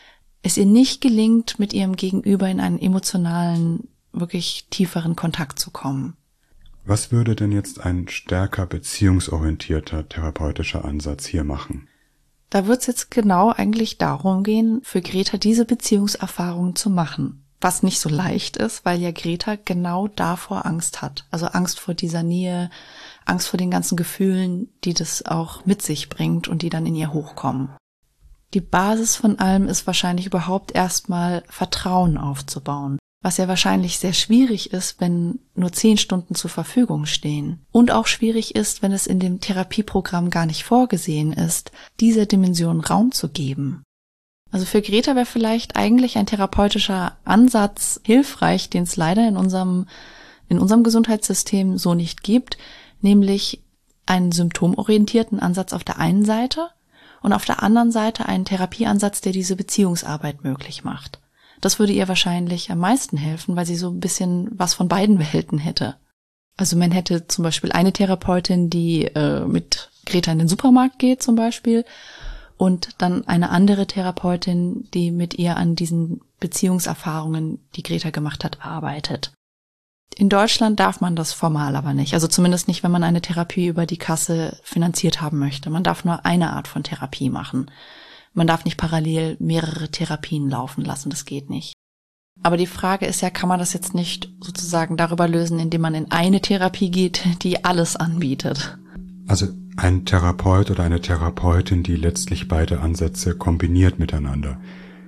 es ihr nicht gelingt, mit ihrem Gegenüber in einen emotionalen, wirklich tieferen Kontakt zu kommen. Was würde denn jetzt ein stärker beziehungsorientierter therapeutischer Ansatz hier machen? Da wird es jetzt genau eigentlich darum gehen, für Greta diese Beziehungserfahrungen zu machen. Was nicht so leicht ist, weil ja Greta genau davor Angst hat. Also Angst vor dieser Nähe, Angst vor den ganzen Gefühlen, die das auch mit sich bringt und die dann in ihr hochkommen. Die Basis von allem ist wahrscheinlich überhaupt erstmal Vertrauen aufzubauen, was ja wahrscheinlich sehr schwierig ist, wenn nur 10 Stunden zur Verfügung stehen. Und auch schwierig ist, wenn es in dem Therapieprogramm gar nicht vorgesehen ist, dieser Dimension Raum zu geben. Also für Greta wäre vielleicht eigentlich ein therapeutischer Ansatz hilfreich, den es leider in unserem Gesundheitssystem so nicht gibt, nämlich einen symptomorientierten Ansatz auf der einen Seite und auf der anderen Seite einen Therapieansatz, der diese Beziehungsarbeit möglich macht. Das würde ihr wahrscheinlich am meisten helfen, weil sie so ein bisschen was von beiden Welten hätte. Also man hätte zum Beispiel eine Therapeutin, die mit Greta in den Supermarkt geht zum Beispiel, und dann eine andere Therapeutin, die mit ihr an diesen Beziehungserfahrungen, die Greta gemacht hat, arbeitet. In Deutschland darf man das formal aber nicht. Also zumindest nicht, wenn man eine Therapie über die Kasse finanziert haben möchte. Man darf nur eine Art von Therapie machen. Man darf nicht parallel mehrere Therapien laufen lassen. Das geht nicht. Aber die Frage ist ja, kann man das jetzt nicht sozusagen darüber lösen, indem man in eine Therapie geht, die alles anbietet? Also ein Therapeut oder eine Therapeutin, die letztlich beide Ansätze kombiniert miteinander.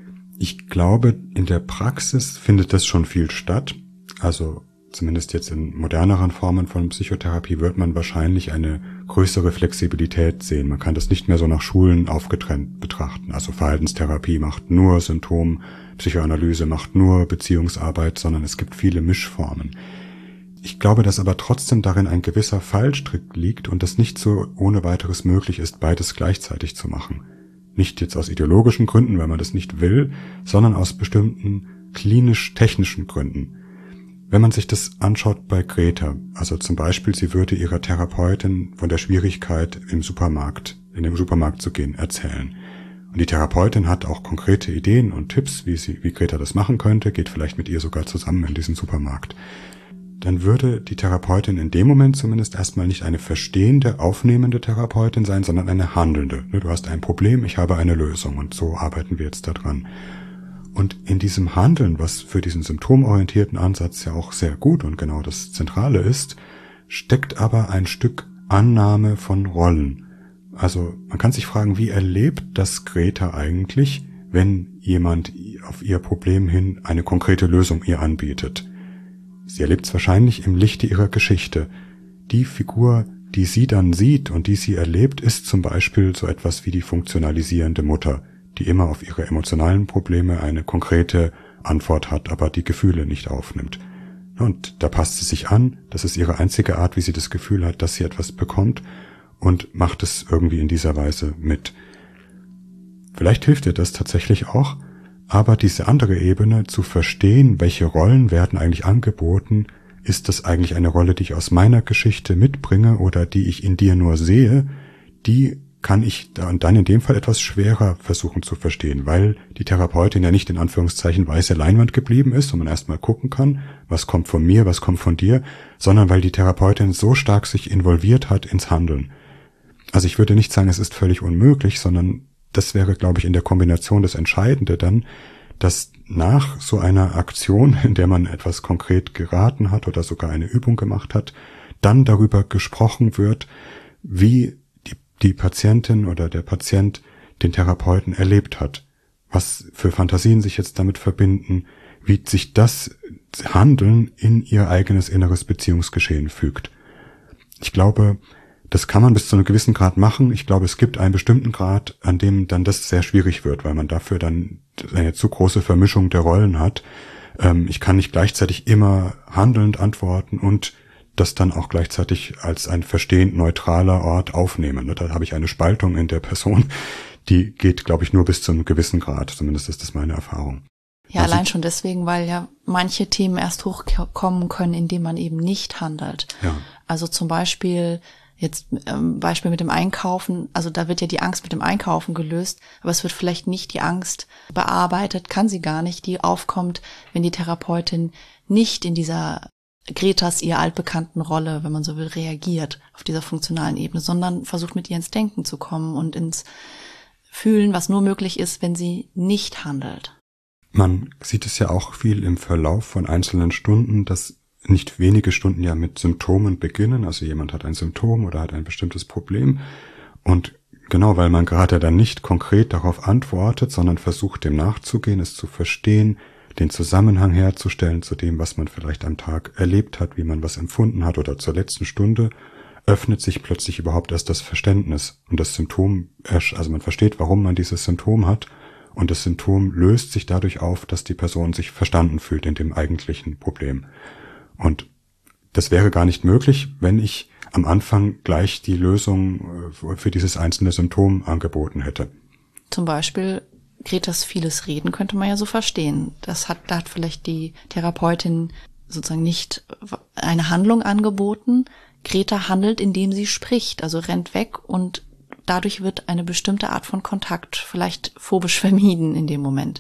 Ich glaube, in der Praxis findet das schon viel statt. Also zumindest jetzt in moderneren Formen von Psychotherapie wird man wahrscheinlich eine größere Flexibilität sehen. Man kann das nicht mehr so nach Schulen aufgetrennt betrachten. Also Verhaltenstherapie macht nur Symptom, Psychoanalyse macht nur Beziehungsarbeit, sondern es gibt viele Mischformen. Ich glaube, dass aber trotzdem darin ein gewisser Fallstrick liegt und es nicht so ohne weiteres möglich ist, beides gleichzeitig zu machen. Nicht jetzt aus ideologischen Gründen, weil man das nicht will, sondern aus bestimmten klinisch-technischen Gründen. Wenn man sich das anschaut bei Greta, also zum Beispiel, sie würde ihrer Therapeutin von der Schwierigkeit in den Supermarkt zu gehen, erzählen. Und die Therapeutin hat auch konkrete Ideen und Tipps, wie Greta das machen könnte, geht vielleicht mit ihr sogar zusammen in diesen Supermarkt. Dann würde die Therapeutin in dem Moment zumindest erstmal nicht eine verstehende, aufnehmende Therapeutin sein, sondern eine handelnde. Du hast ein Problem, ich habe eine Lösung und so arbeiten wir jetzt daran. Und in diesem Handeln, was für diesen symptomorientierten Ansatz ja auch sehr gut und genau das Zentrale ist, steckt aber ein Stück Annahme von Rollen. Also man kann sich fragen, wie erlebt das Greta eigentlich, wenn jemand auf ihr Problem hin eine konkrete Lösung ihr anbietet. Sie erlebt es wahrscheinlich im Lichte ihrer Geschichte. Die Figur, die sie dann sieht und die sie erlebt, ist zum Beispiel so etwas wie die funktionalisierende Mutter, die immer auf ihre emotionalen Probleme eine konkrete Antwort hat, aber die Gefühle nicht aufnimmt. Und da passt sie sich an, das ist ihre einzige Art, wie sie das Gefühl hat, dass sie etwas bekommt, und macht es irgendwie in dieser Weise mit. Vielleicht hilft ihr das tatsächlich auch, aber diese andere Ebene zu verstehen, welche Rollen werden eigentlich angeboten, ist das eigentlich eine Rolle, die ich aus meiner Geschichte mitbringe oder die ich in dir nur sehe, die kann ich dann in dem Fall etwas schwerer versuchen zu verstehen, weil die Therapeutin ja nicht in Anführungszeichen weiße Leinwand geblieben ist und man erstmal gucken kann, was kommt von mir, was kommt von dir, sondern weil die Therapeutin so stark sich involviert hat ins Handeln. Also ich würde nicht sagen, es ist völlig unmöglich, sondern das wäre, glaube ich, in der Kombination das Entscheidende dann, dass nach so einer Aktion, in der man etwas konkret geraten hat oder sogar eine Übung gemacht hat, dann darüber gesprochen wird, wie die Patientin oder der Patient den Therapeuten erlebt hat, was für Fantasien sich jetzt damit verbinden, wie sich das Handeln in ihr eigenes inneres Beziehungsgeschehen fügt. Ich glaube, das kann man bis zu einem gewissen Grad machen. Ich glaube, es gibt einen bestimmten Grad, an dem dann das sehr schwierig wird, weil man dafür dann eine zu große Vermischung der Rollen hat. Ich kann nicht gleichzeitig immer handelnd antworten und das dann auch gleichzeitig als ein verstehend neutraler Ort aufnehmen. Da habe ich eine Spaltung in der Person, die geht, glaube ich, nur bis zu einem gewissen Grad. Zumindest ist das meine Erfahrung. Ja, allein schon deswegen, weil ja manche Themen erst hochkommen können, indem man eben nicht handelt. Ja. Also zum Beispiel, jetzt Beispiel mit dem Einkaufen, also da wird ja die Angst mit dem Einkaufen gelöst, aber es wird vielleicht nicht die Angst bearbeitet, kann sie gar nicht, die aufkommt, wenn die Therapeutin nicht in dieser Gretas ihr altbekannten Rolle, wenn man so will, reagiert auf dieser funktionalen Ebene, sondern versucht mit ihr ins Denken zu kommen und ins Fühlen, was nur möglich ist, wenn sie nicht handelt. Man sieht es ja auch viel im Verlauf von einzelnen Stunden, dass nicht wenige Stunden ja mit Symptomen beginnen. Also jemand hat ein Symptom oder hat ein bestimmtes Problem. Und genau, weil man gerade dann nicht konkret darauf antwortet, sondern versucht, dem nachzugehen, es zu verstehen, den Zusammenhang herzustellen zu dem, was man vielleicht am Tag erlebt hat, wie man was empfunden hat oder zur letzten Stunde, öffnet sich plötzlich überhaupt erst das Verständnis und das Symptom, also man versteht, warum man dieses Symptom hat, und das Symptom löst sich dadurch auf, dass die Person sich verstanden fühlt in dem eigentlichen Problem. Und das wäre gar nicht möglich, wenn ich am Anfang gleich die Lösung für dieses einzelne Symptom angeboten hätte. Zum Beispiel Gretas vieles Reden könnte man ja so verstehen. Da hat vielleicht die Therapeutin sozusagen nicht eine Handlung angeboten. Greta handelt, indem sie spricht, also rennt weg, und dadurch wird eine bestimmte Art von Kontakt vielleicht phobisch vermieden in dem Moment.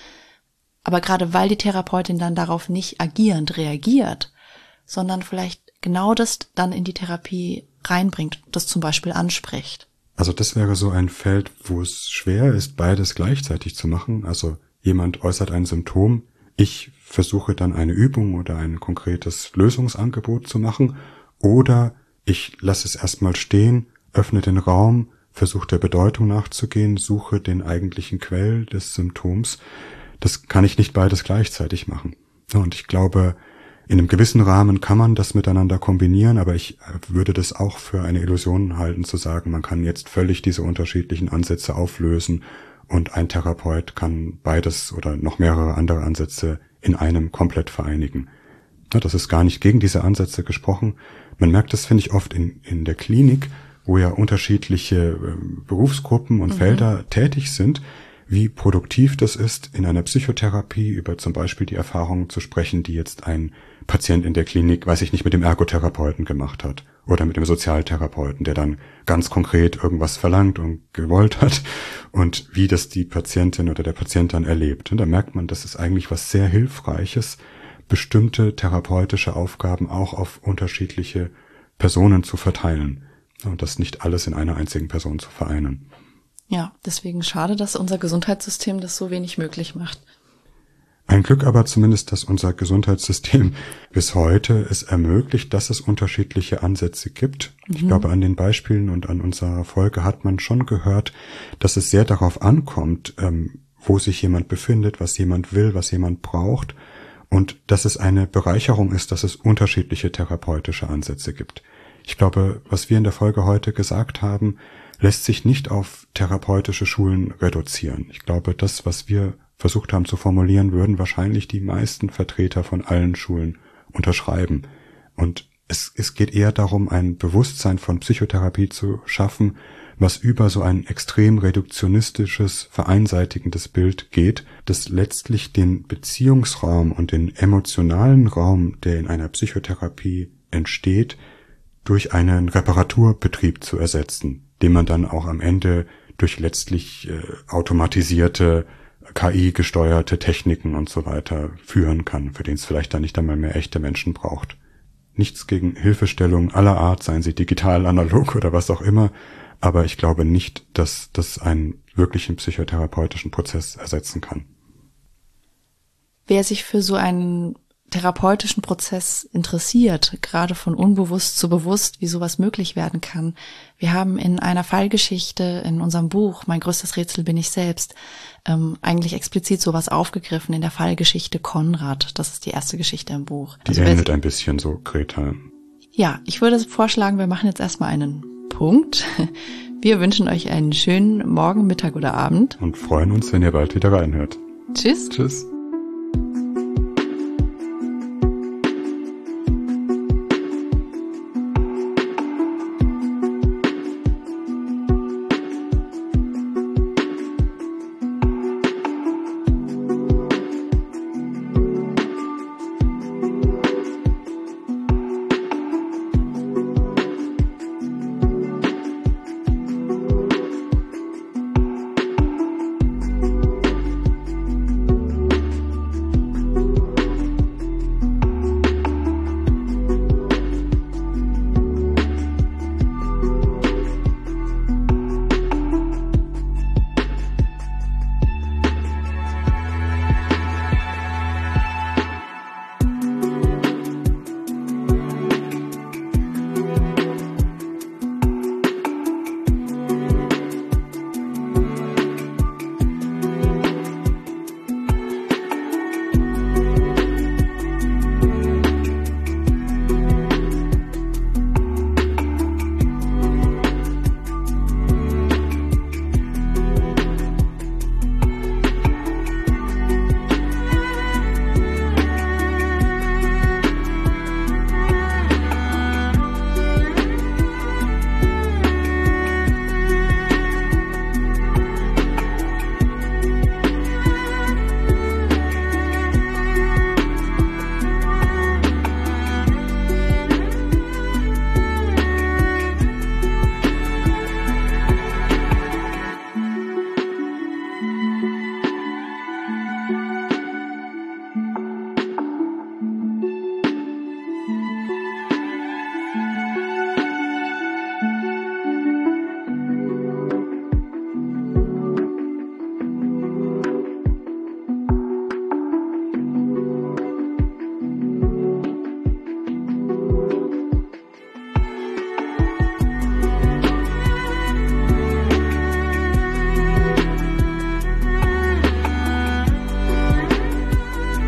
Aber gerade weil die Therapeutin dann darauf nicht agierend reagiert, sondern vielleicht genau das dann in die Therapie reinbringt, das zum Beispiel anspricht. Also das wäre so ein Feld, wo es schwer ist, beides gleichzeitig zu machen. Also jemand äußert ein Symptom, ich versuche dann eine Übung oder ein konkretes Lösungsangebot zu machen, oder ich lasse es erstmal stehen, öffne den Raum, versuche der Bedeutung nachzugehen, suche den eigentlichen Quell des Symptoms. Das kann ich nicht beides gleichzeitig machen. Und ich glaube, in einem gewissen Rahmen kann man das miteinander kombinieren, aber ich würde das auch für eine Illusion halten, zu sagen, man kann jetzt völlig diese unterschiedlichen Ansätze auflösen und ein Therapeut kann beides oder noch mehrere andere Ansätze in einem komplett vereinigen. Das ist gar nicht gegen diese Ansätze gesprochen. Man merkt das, finde ich, oft in der Klinik, wo ja unterschiedliche Berufsgruppen und Felder tätig sind, wie produktiv das ist, in einer Psychotherapie über zum Beispiel die Erfahrungen zu sprechen, die jetzt ein Patient in der Klinik, weiß ich nicht, mit dem Ergotherapeuten gemacht hat oder mit dem Sozialtherapeuten, der dann ganz konkret irgendwas verlangt und gewollt hat, und wie das die Patientin oder der Patient dann erlebt. Und da merkt man, das ist eigentlich was sehr Hilfreiches, bestimmte therapeutische Aufgaben auch auf unterschiedliche Personen zu verteilen und das nicht alles in einer einzigen Person zu vereinen. Ja, deswegen schade, dass unser Gesundheitssystem das so wenig möglich macht. Ein Glück aber zumindest, dass unser Gesundheitssystem bis heute es ermöglicht, dass es unterschiedliche Ansätze gibt. Ich glaube, an den Beispielen und an unserer Folge hat man schon gehört, dass es sehr darauf ankommt, wo sich jemand befindet, was jemand will, was jemand braucht und dass es eine Bereicherung ist, dass es unterschiedliche therapeutische Ansätze gibt. Ich glaube, was wir in der Folge heute gesagt haben, lässt sich nicht auf therapeutische Schulen reduzieren. Ich glaube, das, was wir versucht haben zu formulieren, würden wahrscheinlich die meisten Vertreter von allen Schulen unterschreiben. Und es geht eher darum, ein Bewusstsein von Psychotherapie zu schaffen, was über so ein extrem reduktionistisches, vereinseitigendes Bild geht, das letztlich den Beziehungsraum und den emotionalen Raum, der in einer Psychotherapie entsteht, durch einen Reparaturbetrieb zu ersetzen, den man dann auch am Ende durch letztlich automatisierte, KI-gesteuerte Techniken und so weiter führen kann, für den es vielleicht dann nicht einmal mehr echte Menschen braucht. Nichts gegen Hilfestellung aller Art, seien sie digital, analog oder was auch immer, aber ich glaube nicht, dass das einen wirklichen psychotherapeutischen Prozess ersetzen kann. Wer sich für so einen therapeutischen Prozess interessiert, gerade von unbewusst zu bewusst, wie sowas möglich werden kann. Wir haben in einer Fallgeschichte in unserem Buch Mein größtes Rätsel bin ich selbst eigentlich explizit sowas aufgegriffen in der Fallgeschichte Konrad. Das ist die erste Geschichte im Buch. Die endet ein bisschen so, Greta. Ja, ich würde vorschlagen, wir machen jetzt erstmal einen Punkt. Wir wünschen euch einen schönen Morgen, Mittag oder Abend. Und freuen uns, wenn ihr bald wieder reinhört. Tschüss. Tschüss.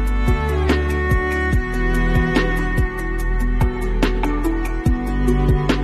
Musik